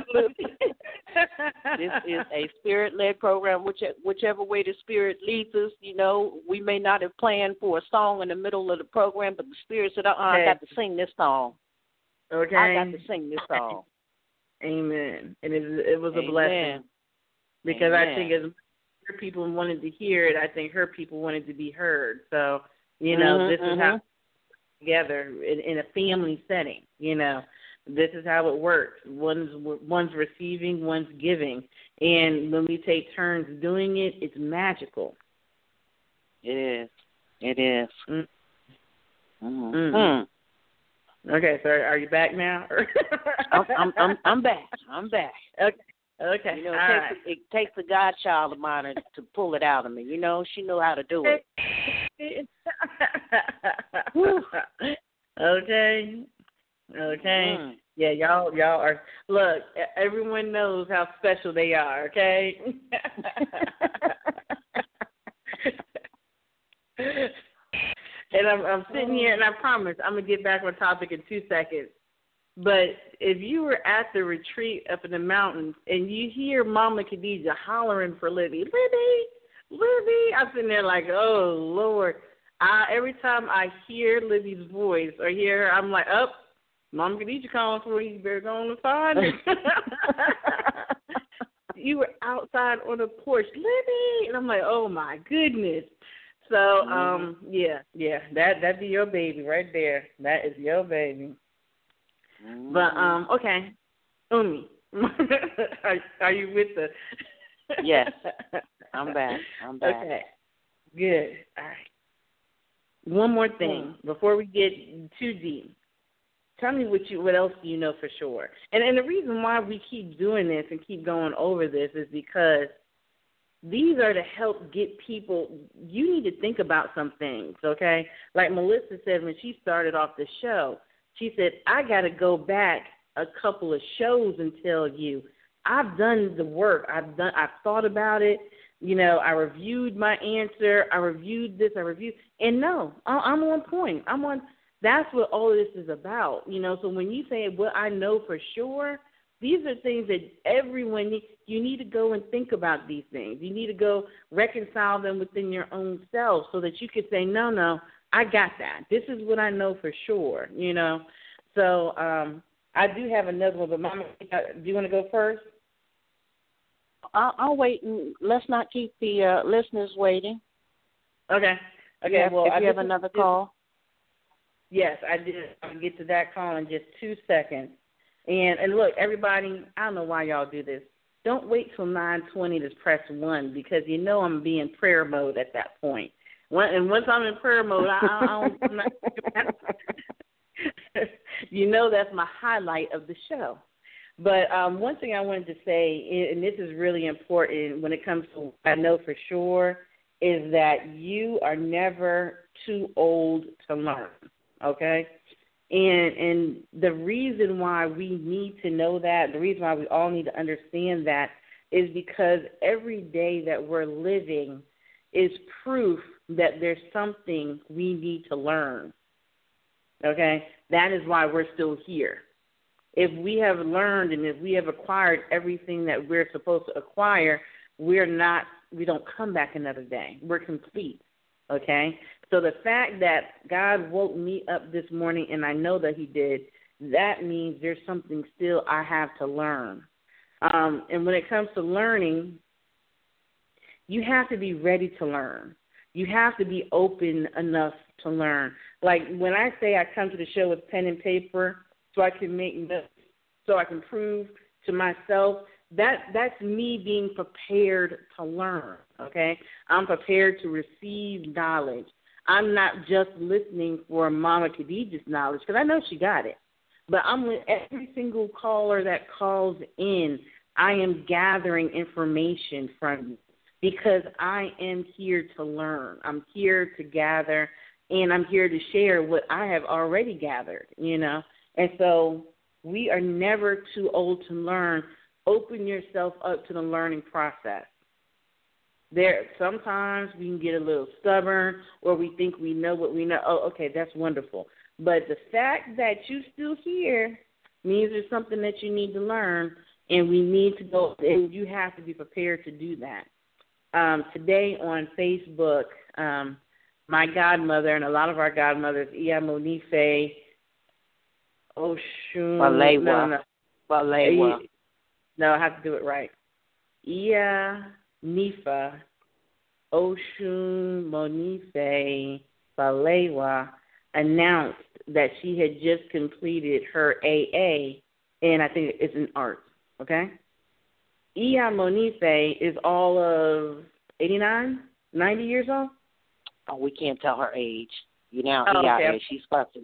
is a spirit-led program. Which, whichever way the spirit leads us, you know, we may not have planned for a song in the middle of the program, but the spirit said, uh-uh, I got to sing this song. Okay. I got to sing this song. Amen. And it, it was a Amen. blessing. Because Amen. I think as her people wanted to hear it, I think her people wanted to be heard. So, you know, mm-hmm, this mm-hmm. is how together in, in a family setting, you know. This is how it works. One's one's receiving, one's giving, and when we take turns doing it, it's magical. It is. It is. Mm. Mm-hmm. Mm. Okay, so are you back now? I'm, I'm I'm I'm back. I'm back. Okay. Okay. You know, it All takes right. a, it takes a godchild of mine to, to pull it out of me. You know, she knew how to do it. Okay. Okay. Mm. Yeah, y'all y'all are look, everyone knows how special they are, okay? And I'm I'm sitting here and I promise I'm gonna get back on topic in two seconds. But if you were at the retreat up in the mountains and you hear Mama Khadijah hollering for Libby, Libby, Libby, I'm sitting there like, oh Lord. I, every time I hear Libby's voice or hear her, I'm like, oh, Mama Khadijah calling for you. You better go on the side. You were outside on the porch, Libby, and I'm like, oh my goodness. So, um, yeah, yeah, that that'd be your baby right there. That is your baby. Mm-hmm. But um, okay, Umi, are, are you with the? Yes, I'm back. I'm back. Okay, good. All right. One more thing mm. before we get too deep. Tell me what you what else do you know for sure. And and the reason why we keep doing this and keep going over this is because these are to help get people. You need to think about some things, okay? Like Melissa said when she started off the show, she said, I got to go back a couple of shows and tell you, I've done the work. I've done. I've thought about it. You know, I reviewed my answer. I reviewed this. I reviewed. And no, I'm on point. I'm on. That's what all of this is about. You know, so when you say what I know for sure, these are things that everyone needs. You need to go and think about these things. You need to go reconcile them within your own self so that you could say, no, no, I got that. This is what I know for sure, you know. So um, I do have another one, but Mama, do you want to go first? I'll, I'll wait. And let's not keep the uh, listeners waiting. Okay. Okay. Yeah, well, if I you have another did, call. Yes, I did. I'll get to that call in just two seconds. And and look, everybody, I don't know why y'all do this. Don't wait till nine twenty to press one because you know I'm being in prayer mode at that point. When, and once I'm in prayer mode, I, I don't. I'm not, you know that's my highlight of the show. But um, one thing I wanted to say, and this is really important when it comes to what I know for sure, is that you are never too old to learn, okay? And and the reason why we need to know that, the reason why we all need to understand that is because every day that we're living is proof that there's something we need to learn, okay? That is why we're still here. If we have learned and if we have acquired everything that we're supposed to acquire, we're not, we don't come back another day. We're complete, okay? So the fact that God woke me up this morning, and I know that he did, that means there's something still I have to learn. Um, and when it comes to learning, you have to be ready to learn. You have to be open enough to learn. Like when I say I come to the show with pen and paper, so I can make notes, so I can prove to myself, that that's me being prepared to learn, okay? I'm prepared to receive knowledge. I'm not just listening for Mama Khadijah's knowledge, because I know she got it. But I'm with every single caller that calls in, I am gathering information from you because I am here to learn. I'm here to gather, and I'm here to share what I have already gathered, you know? And so we are never too old to learn. Open yourself up to the learning process. There, sometimes we can get a little stubborn or we think we know what we know. Oh, okay, that's wonderful. But the fact that you're still here means there's something that you need to learn, and we need to go, and you have to be prepared to do that. Um, today on Facebook, um, my godmother and a lot of our godmothers, Iya Monife, Oshun, Balewa. no, no, Balewa. No, I have to do it right. Iya Nifa, Oshun Monife Balewa announced that she had just completed her A A, and I think it's in arts, okay? Iya Monife is all of eighty-nine, ninety years old? Oh, we can't tell her age. You know, Oh, yeah, okay. she's fussing.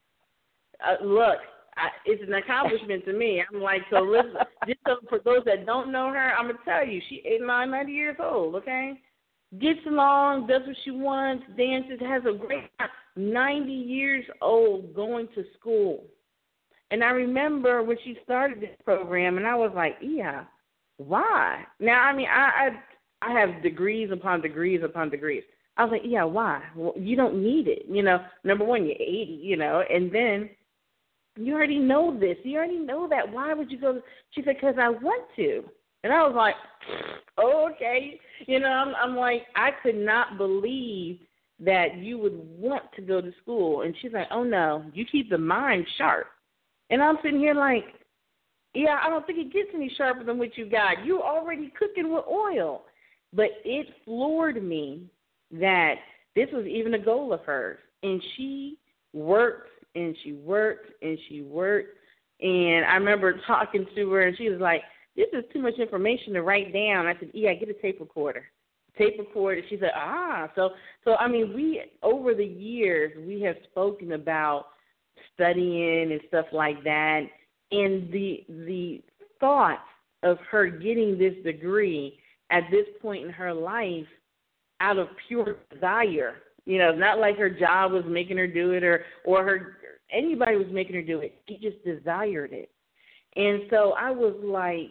Uh, look, I, it's an accomplishment to me. I'm like, so listen, just so for those that don't know her, I'm going to tell you, she's eighty-nine, ninety years old, okay? Gets along, does what she wants, dances, has a great time. ninety years old going to school. And I remember when she started this program, and I was like, yeah, why? Now, I mean, I, I I have degrees upon degrees upon degrees. I was like, yeah, why? Well, you don't need it. You know, number one, you're eighty, you know, and then you already know this. You already know that. Why would you go? She said, because I want to. And I was like, oh, okay. You know, I'm, I'm like, I could not believe that you would want to go to school. And she's like, oh, no, you keep the mind sharp. And I'm sitting here like, yeah, I don't think it gets any sharper than what you got. You're already cooking with oil. But it floored me that this was even a goal of hers. And she worked and she worked and she worked. And I remember talking to her, and she was like, this is too much information to write down. I said, yeah, get a tape recorder. Tape recorder. She said, ah. So, so I mean, we, over the years, we have spoken about studying and stuff like that. And the the thought of her getting this degree at this point in her life out of pure desire, you know, not like her job was making her do it or, or her anybody was making her do it. She just desired it. And so I was like,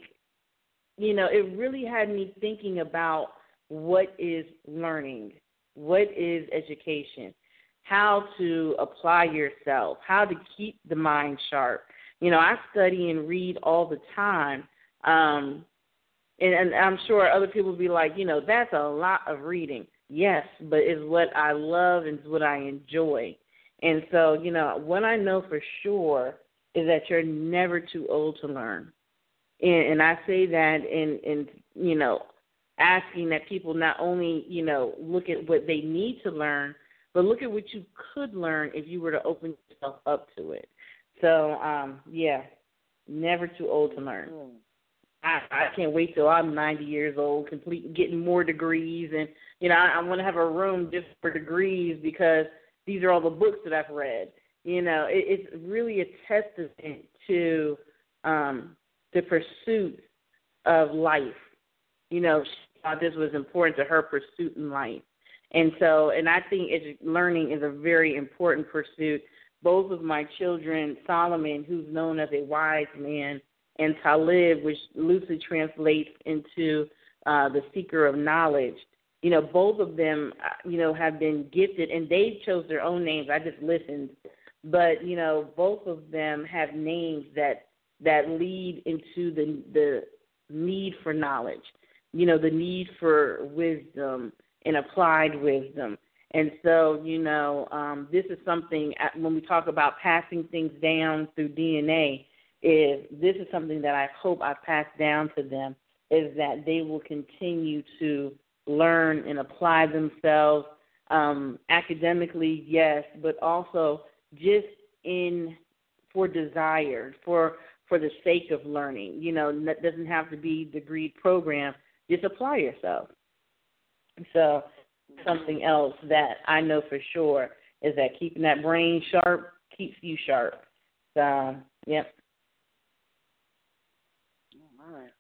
you know, it really had me thinking about what is learning, what is education, how to apply yourself, how to keep the mind sharp. You know, I study and read all the time, um, and, and I'm sure other people will be like, you know, that's a lot of reading. Yes, but it's what I love and it's what I enjoy. And so, you know, what I know for sure is that you're never too old to learn. And, and I say that in, in, you know, asking that people not only, you know, look at what they need to learn, but look at what you could learn if you were to open yourself up to it. So, um, yeah, never too old to learn. Mm. I, I can't wait till I'm ninety years old, complete, getting more degrees. And, you know, I, I want to have a room just for degrees because these are all the books that I've read. You know, it, it's really a testament to um, the pursuit of life. You know, she thought this was important to her pursuit in life. And so, and I think edu- learning is a very important pursuit. Both of my children, Solomon, who's known as a wise man, and Talib, which loosely translates into uh, the seeker of knowledge, you know, both of them, you know, have been gifted, and they chose their own names. I just listened. But, you know, both of them have names that that lead into the the need for knowledge, you know, the need for wisdom and applied wisdom. And so, you know, um, this is something, when we talk about passing things down through D N A, is this is something that I hope I pass down to them, is that they will continue to learn and apply themselves um, academically, yes, but also just in for desire, for for the sake of learning. You know, that doesn't have to be a degree program. Just apply yourself. So something else that I know for sure is that keeping that brain sharp keeps you sharp. So, yep. All right.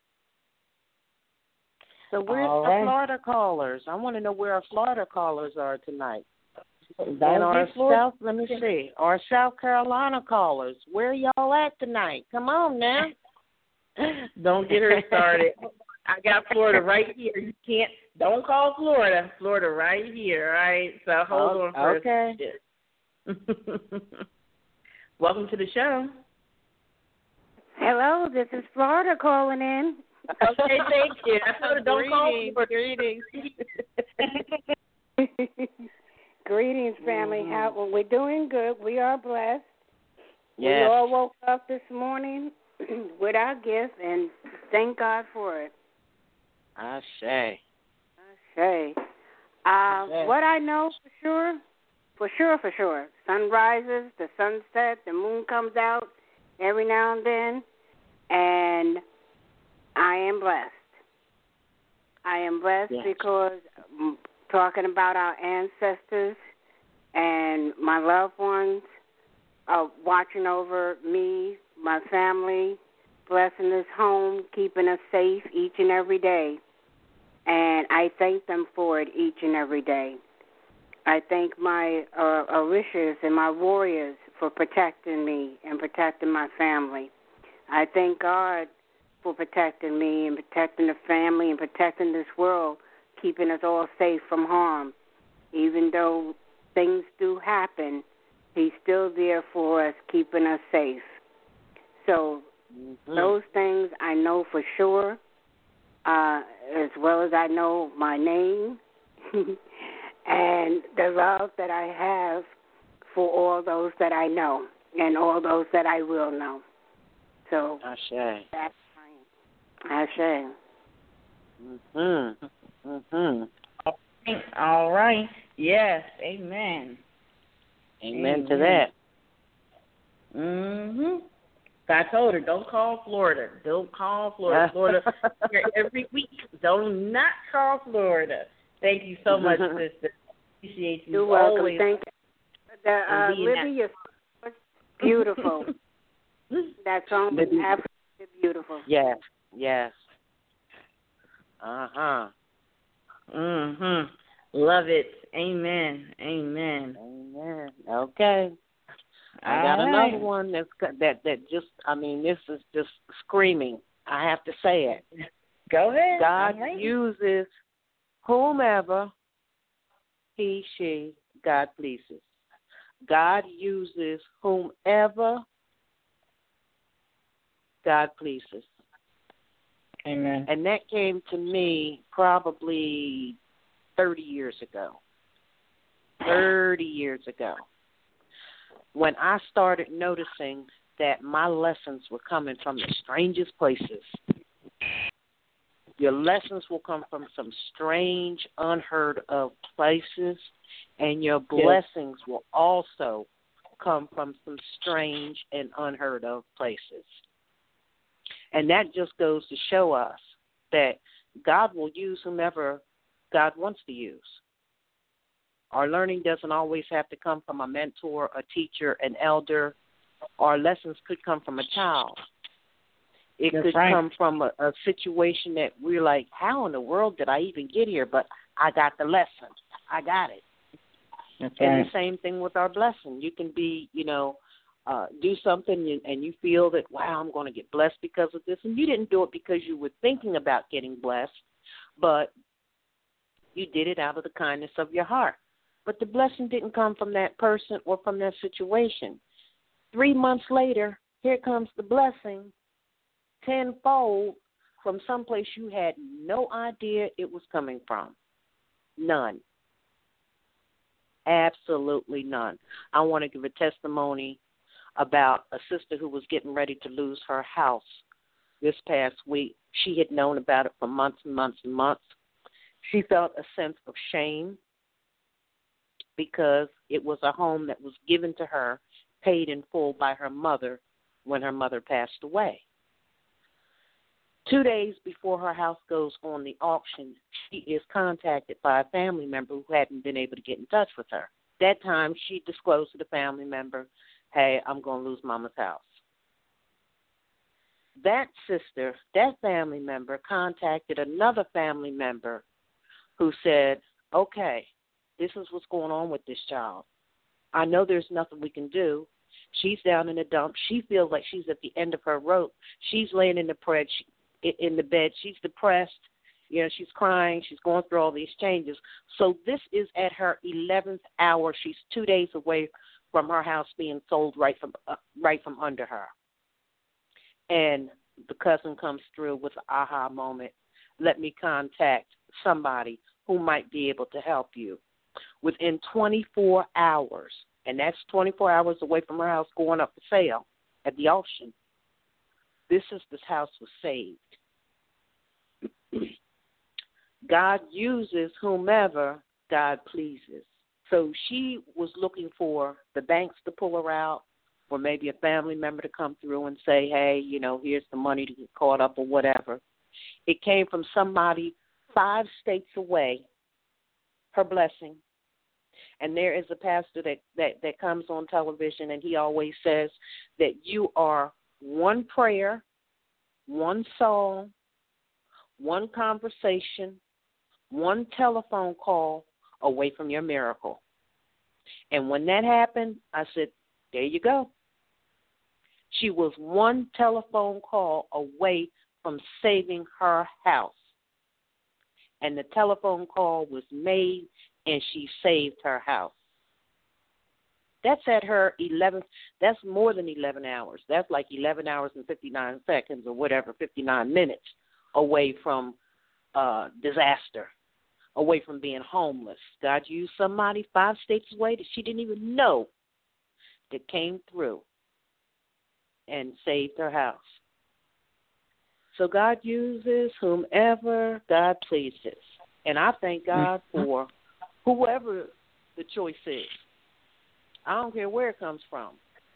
So where's All the right. Florida callers? I want to know where our Florida callers are tonight. And Don't our be Florida. South, let me see, our South Carolina callers. Where y'all at tonight? Come on now. Don't get her started. I got Florida right here. You can't, don't call Florida. Florida right here, all right? So hold oh, on for okay. a second. Welcome to the show. Hello, this is Florida calling in. Okay, thank you. I told her don't call Florida. Greetings. Greetings, family. Mm-hmm. How, well, we're doing good. We are blessed. Yes. We all woke up this morning with our gift, and thank God for it. I say. I say. Uh, what I know for sure, for sure, for sure. Sun rises, the sun sets, the moon comes out every now and then, and I am blessed. I am blessed yes. because um, talking about our ancestors and my loved ones are watching over me, my family, blessing this home, keeping us safe each and every day. And I thank them for it each and every day. I thank my uh, Orishas and my warriors for protecting me and protecting my family. I thank God for protecting me and protecting the family and protecting this world, keeping us all safe from harm. Even though things do happen, He's still there for us, keeping us safe. So mm-hmm. those things I know for sure, uh, as well as I know my name and the love that I have for all those that I know and all those that I will know. So Ashe. that's mine. Ashe. Mhm. Mhm. All right. Yes. Amen. Amen, Amen. to that. Mhm. I told her, don't call Florida. Don't call Florida. Florida here every week. Don't not call Florida. Thank you so much, sister. Appreciate you. You're welcome. Always. Thank you. The, uh, Libby, you're beautiful. That song was absolutely beautiful. Yes. Yes. Uh huh. Mhm. Love it. Amen. Amen. Amen. Okay. I All got right. another one that's got- that that just. I mean, this is just screaming. I have to say it. Go ahead. God All right. uses whomever He, she, God pleases. God uses whomever God pleases. Amen. And that came to me probably thirty years ago. thirty years ago. When I started noticing that my lessons were coming from the strangest places. Your lessons will come from some strange, unheard of places, and your blessings yes. will also come from some strange and unheard of places. And that just goes to show us that God will use whomever God wants to use. Our learning doesn't always have to come from a mentor, a teacher, an elder. Our lessons could come from a child. It That's could right. come from a, a situation that we're like, how in the world did I even get here? But I got the lesson. I got it. That's and right. the same thing with our blessing. You can be, you know, uh, do something and you feel that, wow, I'm going to get blessed because of this. And you didn't do it because you were thinking about getting blessed, but you did it out of the kindness of your heart. But the blessing didn't come from that person or from that situation. Three months later, here comes the blessing tenfold from someplace you had no idea it was coming from. None. Absolutely none. I want to give a testimony about a sister who was getting ready to lose her house this past week. She had known about it for months and months and months. She felt a sense of shame because it was a home that was given to her, paid in full by her mother when her mother passed away. Two days before her house goes on the auction, she is contacted by a family member who hadn't been able to get in touch with her. That time, she disclosed to the family member, hey, I'm going to lose Mama's house. That sister, that family member, contacted another family member who said, okay, this is what's going on with this child. I know there's nothing we can do. She's down in the dump. She feels like she's at the end of her rope. She's laying in the bed. in the bed. She's depressed. You know, she's crying. She's going through all these changes. So this is at her eleventh hour. She's two days away from her house being sold right from uh, right from under her. And the cousin comes through with an aha moment. Let me contact somebody who might be able to help you. Within twenty-four hours, and that's twenty-four hours away from her house going up for sale at the auction, this sister's house was saved. God uses whomever God pleases. So she was looking for the banks to pull her out, or maybe a family member to come through and say, hey, you know, here's the money to get caught up or whatever. It came from somebody five states away, her blessing. And there is a pastor that, that, that comes on television, and he always says that you are one prayer, one song, one conversation, one telephone call away from your miracle. And when that happened, I said, there you go. She was one telephone call away from saving her house. And the telephone call was made, and she saved her house. That's at her eleventh, that's more than eleven hours. That's like eleven hours and fifty-nine seconds or whatever, fifty-nine minutes away from uh, disaster, away from being homeless. God used somebody five states away that she didn't even know that came through and saved her house. So God uses whomever God pleases. And I thank God for whoever the choice is. I don't care where it comes from.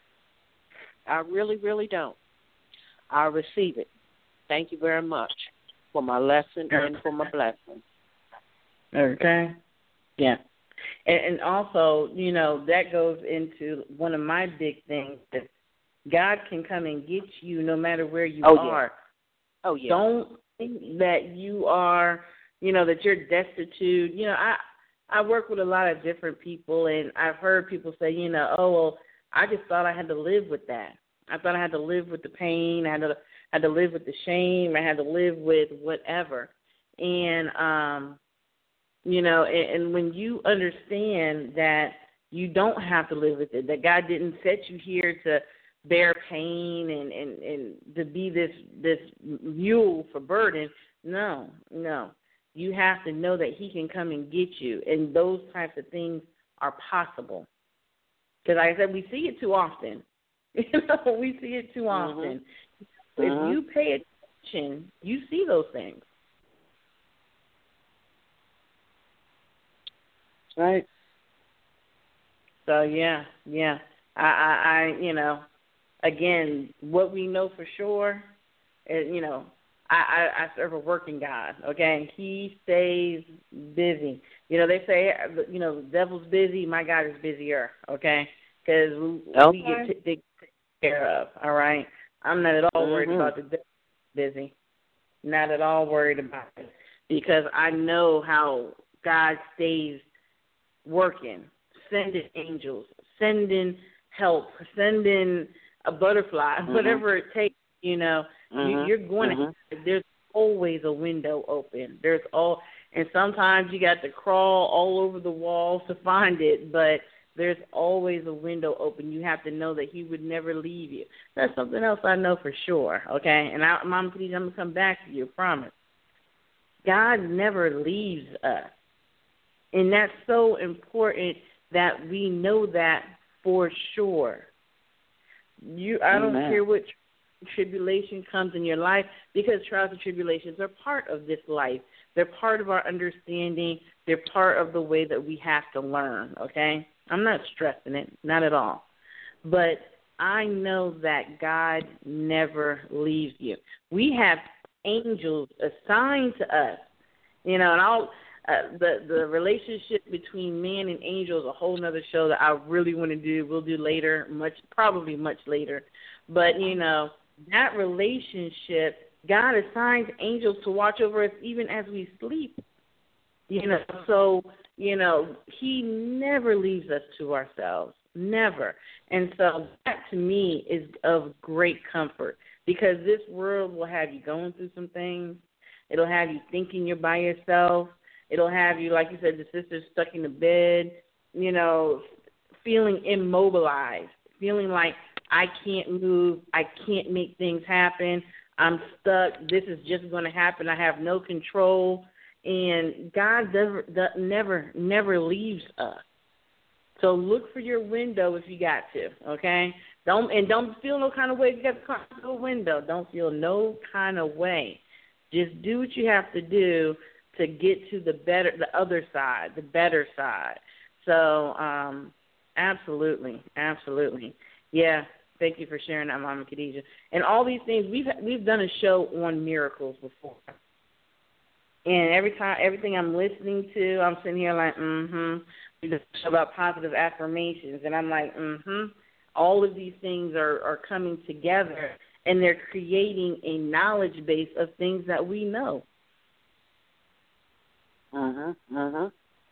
I really, really don't. I receive it. Thank you very much for my lesson and for my blessing. Okay. Yeah. And, and also, you know, that goes into one of my big things, that God can come and get you no matter where you oh, are. Yeah. Oh, yeah. Don't think that you are, you know, that you're destitute. You know, I I work with a lot of different people, and I've heard people say, you know, oh, well, I just thought I had to live with that. I thought I had to live with the pain. I had to, had to live with the shame. I had to live with whatever. And, um, you know, and, and when you understand that you don't have to live with it, that God didn't set you here to bear pain and, and, and to be this this mule for burden. No, no. You have to know that he can come and get you, and those types of things are possible. Because like I said, we see it too often. You know, we see it too often. Mm-hmm. If mm-hmm. you pay attention, you see those things. Right. So, yeah, yeah. I, I, I you know, again, what we know for sure is, you know, I, I, I serve a working God, okay? He stays busy. You know, they say, you know, the devil's busy, my God is busier, okay? Because we, okay. we get t- taken care of, all right? I'm not at all mm-hmm. worried about the devil busy. Not at all worried about it. Because I know how God stays working, sending angels, sending help, sending a butterfly, mm-hmm. whatever it takes, you know. Mm-hmm. You, you're going mm-hmm. to, there's always a window open. There's all, and sometimes you got to crawl all over the walls to find it, but there's always a window open. You have to know that he would never leave you. That's something else I know for sure, okay? And I, Mom, please, I'm going to come back to you, I promise. God never leaves us. And that's so important that we know that for sure. You, I don't Amen. care what tribulation comes in your life, because trials and tribulations are part of this life. They're part of our understanding. They're part of the way that we have to learn, okay? I'm not stressing it, not at all. But I know that God never leaves you. We have angels assigned to us, you know, and I'll, uh, the, the relationship between man and angel is a whole other show that I really want to do. We'll do later, much probably much later. But, you know, that relationship, God assigns angels to watch over us even as we sleep. You know, so, you know, he never leaves us to ourselves, never. And so that to me is of great comfort, because this world will have you going through some things. It'll have you thinking you're by yourself. It'll have you, like you said, the sister's stuck in the bed, you know, feeling immobilized, feeling like I can't move, I can't make things happen, I'm stuck, this is just going to happen, I have no control. And God never, never, never leaves us. So look for your window if you got to, okay? Don't and don't feel no kind of way if you got to come to a window. Don't feel no kind of way. Just do what you have to do to get to the better, the other side, the better side. So, um, absolutely, absolutely. Yeah, thank you for sharing that, Mama Khadijah. And all these things, we've we've done a show on miracles before. And every time, everything I'm listening to, I'm sitting here like, mm-hmm. We just talk about positive affirmations, and I'm like, mm-hmm. All of these things are, are coming together, and they're creating a knowledge base of things that we know. Mm-hmm, mm-hmm.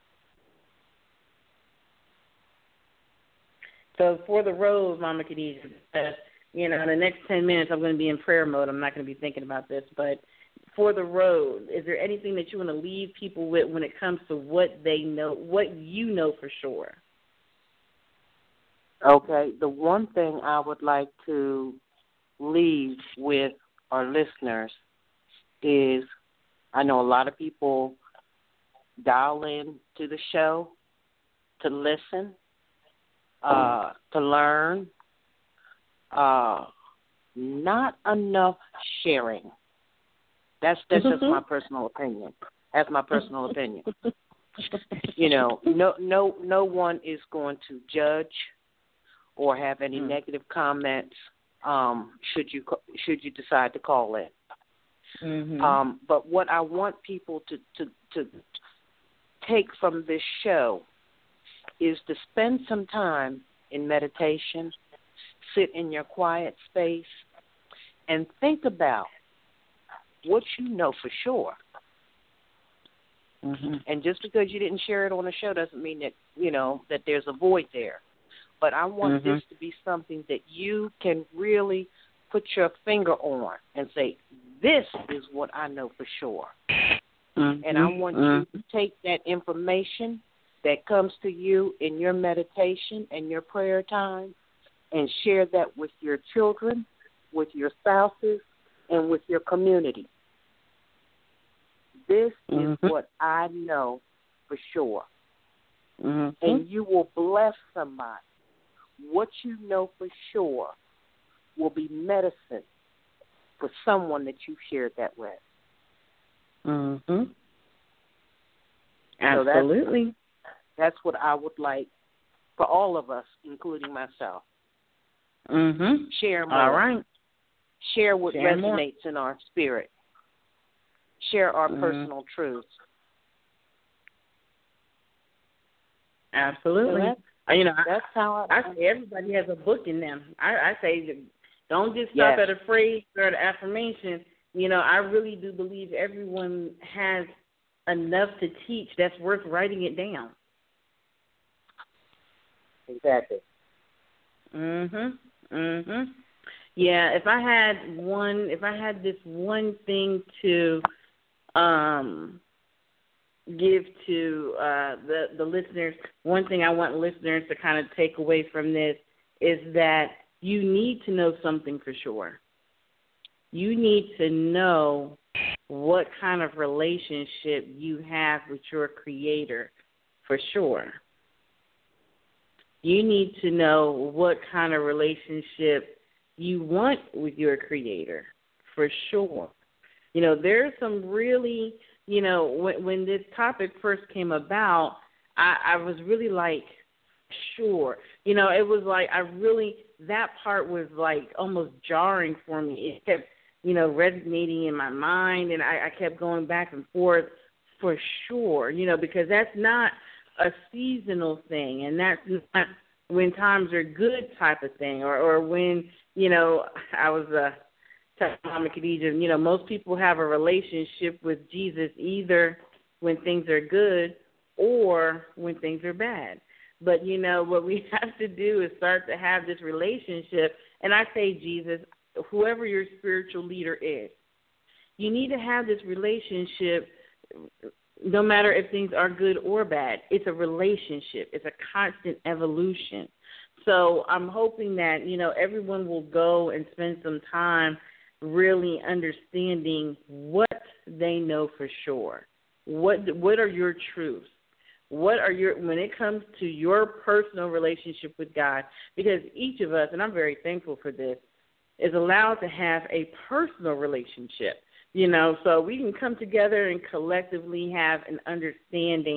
So for the road, Mama Khadijah, uh, you know, in the next ten minutes I'm going to be in prayer mode. I'm not going to be thinking about this, but for the road, is there anything that you want to leave people with when it comes to what they know, what you know for sure? Okay, the one thing I would like to leave with our listeners is I know a lot of people dial in to the show to listen, uh, to learn, uh, not enough sharing. That's that's just my personal opinion. That's my personal opinion. You know, no no no one is going to judge or have any mm. negative comments. Um, should you should you decide to call in? Mm-hmm. Um, but what I want people to, to to take from this show is to spend some time in meditation, sit in your quiet space, and think about what you know for sure. Mm-hmm. And just because you didn't share it on the show doesn't mean that, you know, that there's a void there. But I want mm-hmm. this to be something that you can really put your finger on and say, this is what I know for sure. Mm-hmm. And I want mm-hmm. you to take that information that comes to you in your meditation and your prayer time and share that with your children, with your spouses, and with your community. This mm-hmm. is what I know for sure. Mm-hmm. And you will bless somebody. What you know for sure will be medicine for someone that you shared that with. Mm-hmm. So Absolutely. That's, that's what I would like for all of us, including myself. Mm-hmm. Share more. All right. Share what Share resonates more. in our spirit. Share our mm-hmm. personal truths. Absolutely. So that's, you know, that's how I, I say everybody has a book in them. I, I say don't just stop yes. at a phrase or an affirmation. You know, I really do believe everyone has enough to teach that's worth writing it down. Exactly. Mhm. Mhm. Yeah, if I had one, if I had this one thing to um, give to uh, the the listeners, one thing I want listeners to kind of take away from this is that you need to know something for sure. You need to know what kind of relationship you have with your Creator for sure. You need to know what kind of relationship you want with your Creator, for sure. You know, there's some really, you know, when, when this topic first came about, I, I was really like, sure. You know, it was like I really, that part was like almost jarring for me. It kept, you know, resonating in my mind, and I, I kept going back and forth for sure, you know, because that's not a seasonal thing, and that's not when times are good type of thing, or, or when, you know, I was uh, telling Mama Khadijah, you know, most people have a relationship with Jesus either when things are good or when things are bad. But, you know, what we have to do is start to have this relationship, and I say Jesus, whoever your spiritual leader is, you need to have this relationship no matter if things are good or bad. It's a relationship. It's a constant evolution. So I'm hoping that, you know, everyone will go and spend some time really understanding what they know for sure. What what are your truths? What are your, when it comes to your personal relationship with God, because each of us, and I'm very thankful for this, is allowed to have a personal relationship. You know, so we can come together and collectively have an understanding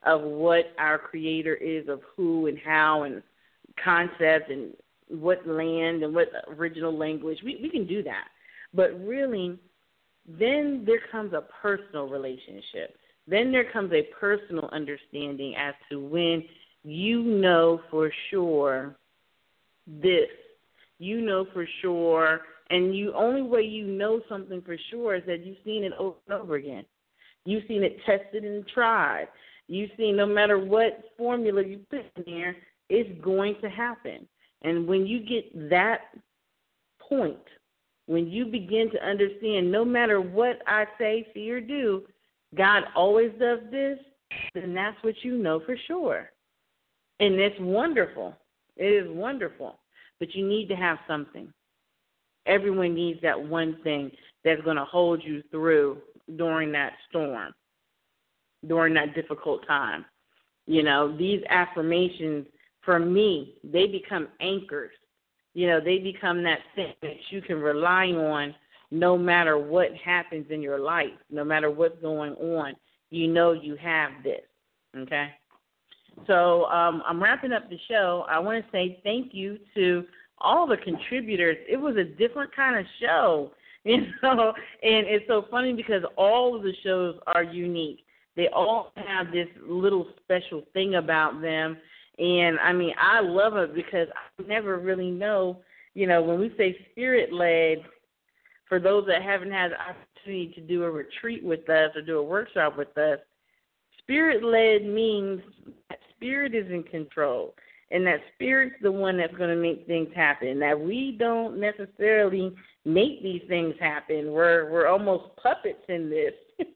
of what our Creator is, of who and how and concept and what land and what original language. We, we can do that. But really, then there comes a personal relationship. Then there comes a personal understanding as to when you know for sure this. You know for sure, and the only way you know something for sure is that you've seen it over and over again. You've seen it tested and tried. You've seen no matter what formula you put in there, it's going to happen. And when you get that point, when you begin to understand no matter what I say, see, or do, God always does this, then that's what you know for sure. And it's wonderful. It is wonderful. But you need to have something. Everyone needs that one thing that's going to hold you through during that storm, during that difficult time. You know, these affirmations, for me, they become anchors. You know, they become that thing that you can rely on no matter what happens in your life, no matter what's going on. You know you have this, okay? So um, I'm wrapping up the show. I want to say thank you to all the contributors. It was a different kind of show, you know, and it's so funny because all of the shows are unique. They all have this little special thing about them, and, I mean, I love it because I never really know, you know, when we say spirit-led, for those that haven't had the opportunity to do a retreat with us or do a workshop with us, spirit-led means that spirit is in control, and that spirit's the one that's going to make things happen. That we don't necessarily make these things happen. We're we're almost puppets in this.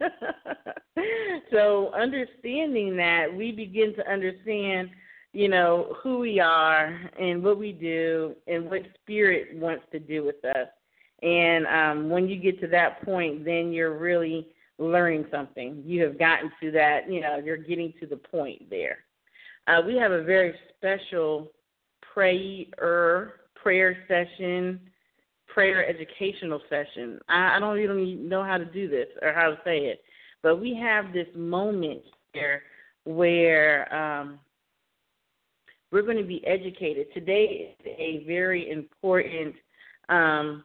So understanding that, we begin to understand, you know, who we are and what we do and what spirit wants to do with us. And um, when you get to that point, then you're really learning something. You have gotten to that, you know, you're getting to the point there. Uh, we have a very special prayer, prayer session, prayer educational session. I, I don't even know how to do this or how to say it, but we have this moment here where um, we're going to be educated. Today is a very important um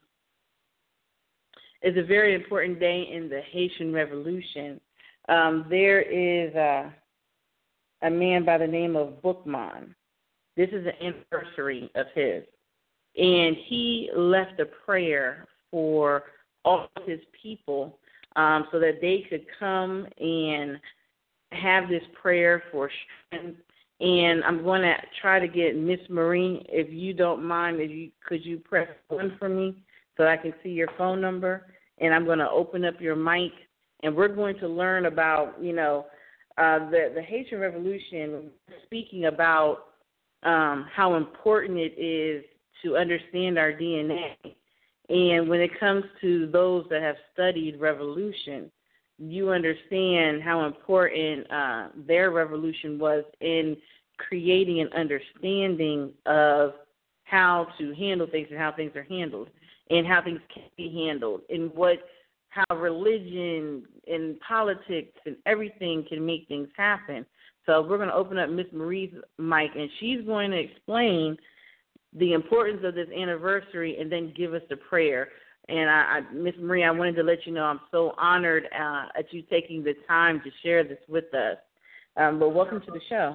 It's a very important day in the Haitian Revolution. Um, there is a, a man by the name of Boukman. This is an anniversary of his. And he left a prayer for all of his people um, so that they could come and have this prayer for strength. And I'm going to try to get Miss Marie, if you don't mind, if you could you press one for me so I can see your phone number, and I'm going to open up your mic, and we're going to learn about, you know, uh, the, the Haitian Revolution, speaking about um, how important it is to understand our D N A. And when it comes to those that have studied revolution, you understand how important uh, their revolution was in creating an understanding of how to handle things and how things are handled and how things can be handled and what how religion and politics and everything can make things happen. So we're going to open up Miss Marie's mic, and she's going to explain the importance of this anniversary and then give us a prayer. And I, I, Miss Marie, I wanted to let you know I'm so honored uh, at you taking the time to share this with us. Um, but welcome to the show.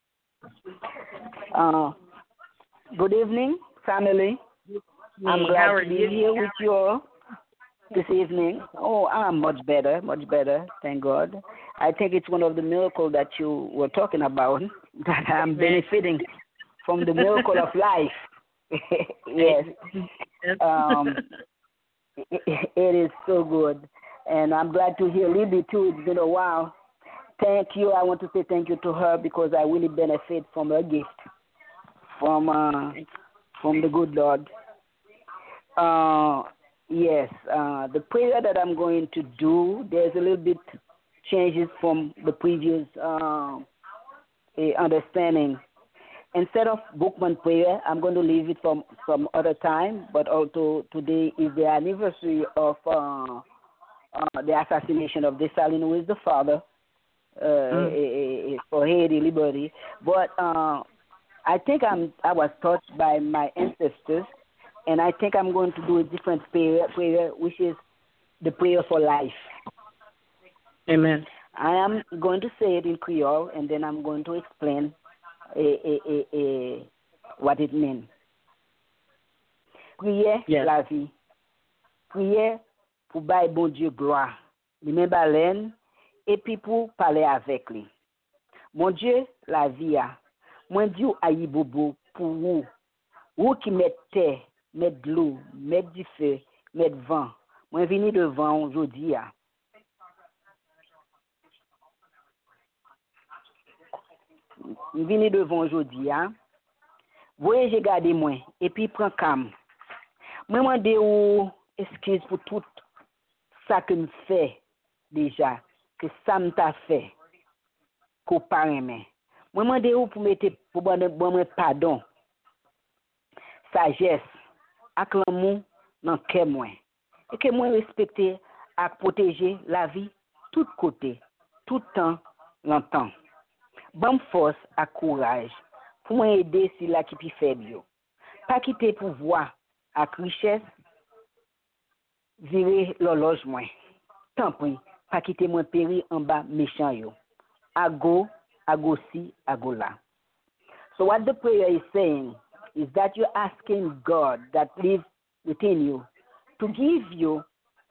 Uh, good evening, family. I'm glad to be you? here with you all this evening. Oh, I'm much better, much better, thank God. I think it's one of the miracles that you were talking about, that I'm benefiting from the miracle of life. Yes. Um, it, it is so good. And I'm glad to hear Libby, too. It's been a while. Thank you. I want to say thank you to her because I really benefit from her gift, from uh, from the good Lord. Uh, yes, uh, the prayer that I'm going to do, there's a little bit changes from the previous uh, understanding. Instead of Boukman prayer, I'm going to leave it for some other time, but also today is the anniversary of uh, uh, the assassination of Dessalines, who is the father uh, mm. for Haiti liberty. But uh, I think I'm I was taught by my ancestors, and I think I'm going to do a different prayer, prayer which is the prayer for life. Amen. I am going to say it in Creole, and then I'm going to explain a, a, a, a, what it means. Prière yes. la vie. Prière pour bailler bon Dieu gloire. Li men baleine et puis pour parler avec lui. Mon Dieu, la vie a. Moi Dieu aïe bobo pour vous. Vous qui mettez terre, mettez de l'eau, mettez du feu, mettez vent. Moi vini devant aujourd'hui a. Vini devant aujourd'hui a. Voyez j'ai gardé moi et puis prend cam. Moi mande ou excuse pour tout ça que me fait déjà que ça me t'a fait qu'au parrain mais moi mande ou pour mettre pour bon bon pardon sagesse ak l'amour dans cœur moi et que moi respecter et protéger la vie tout côté tout temps longtemps bonne force et courage pour moi aider si la qui pi faible pas quitter pouvoir ak richesse virer l'horloge moins tant pis pas quitter moi périr en bas méchant yo ago ago si ago la. So what the prayer is saying is that you're asking God that lives within you to give you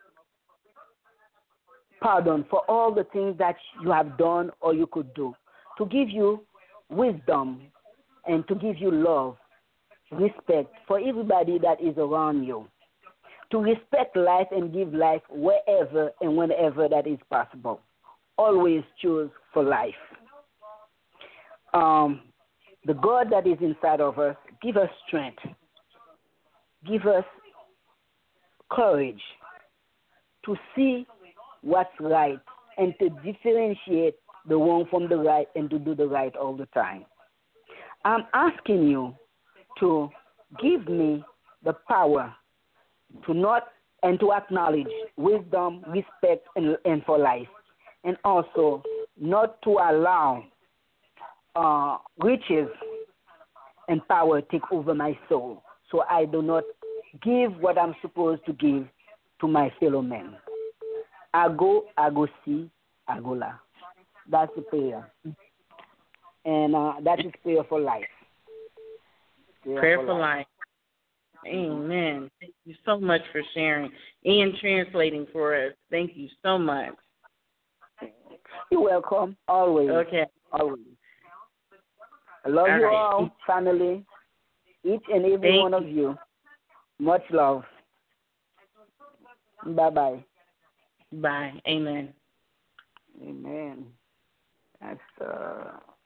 pardon for all the things that you have done or you could do, to give you wisdom and to give you love, respect for everybody that is around you, to respect life and give life wherever and whenever that is possible. Always choose for life. Um, the God that is inside of us, give us strength, give us courage to see what's right and to differentiate the wrong from the right and to do the right all the time. I'm asking you to give me the power to not and to acknowledge wisdom, respect, and, and for life, and also not to allow uh, riches and power take over my soul, so I do not give what I'm supposed to give to my fellow men. I go, I go see, I go la. That's the prayer, and uh, that is prayer for life. Prayer, prayer for, for life. life. Amen. Thank you so much for sharing and translating for us. Thank you so much. You're welcome. Always. Okay. Always. I love all you right. all, family, each and every Thank one of you. Much love. Bye-bye. Bye. Amen. Amen. That's uh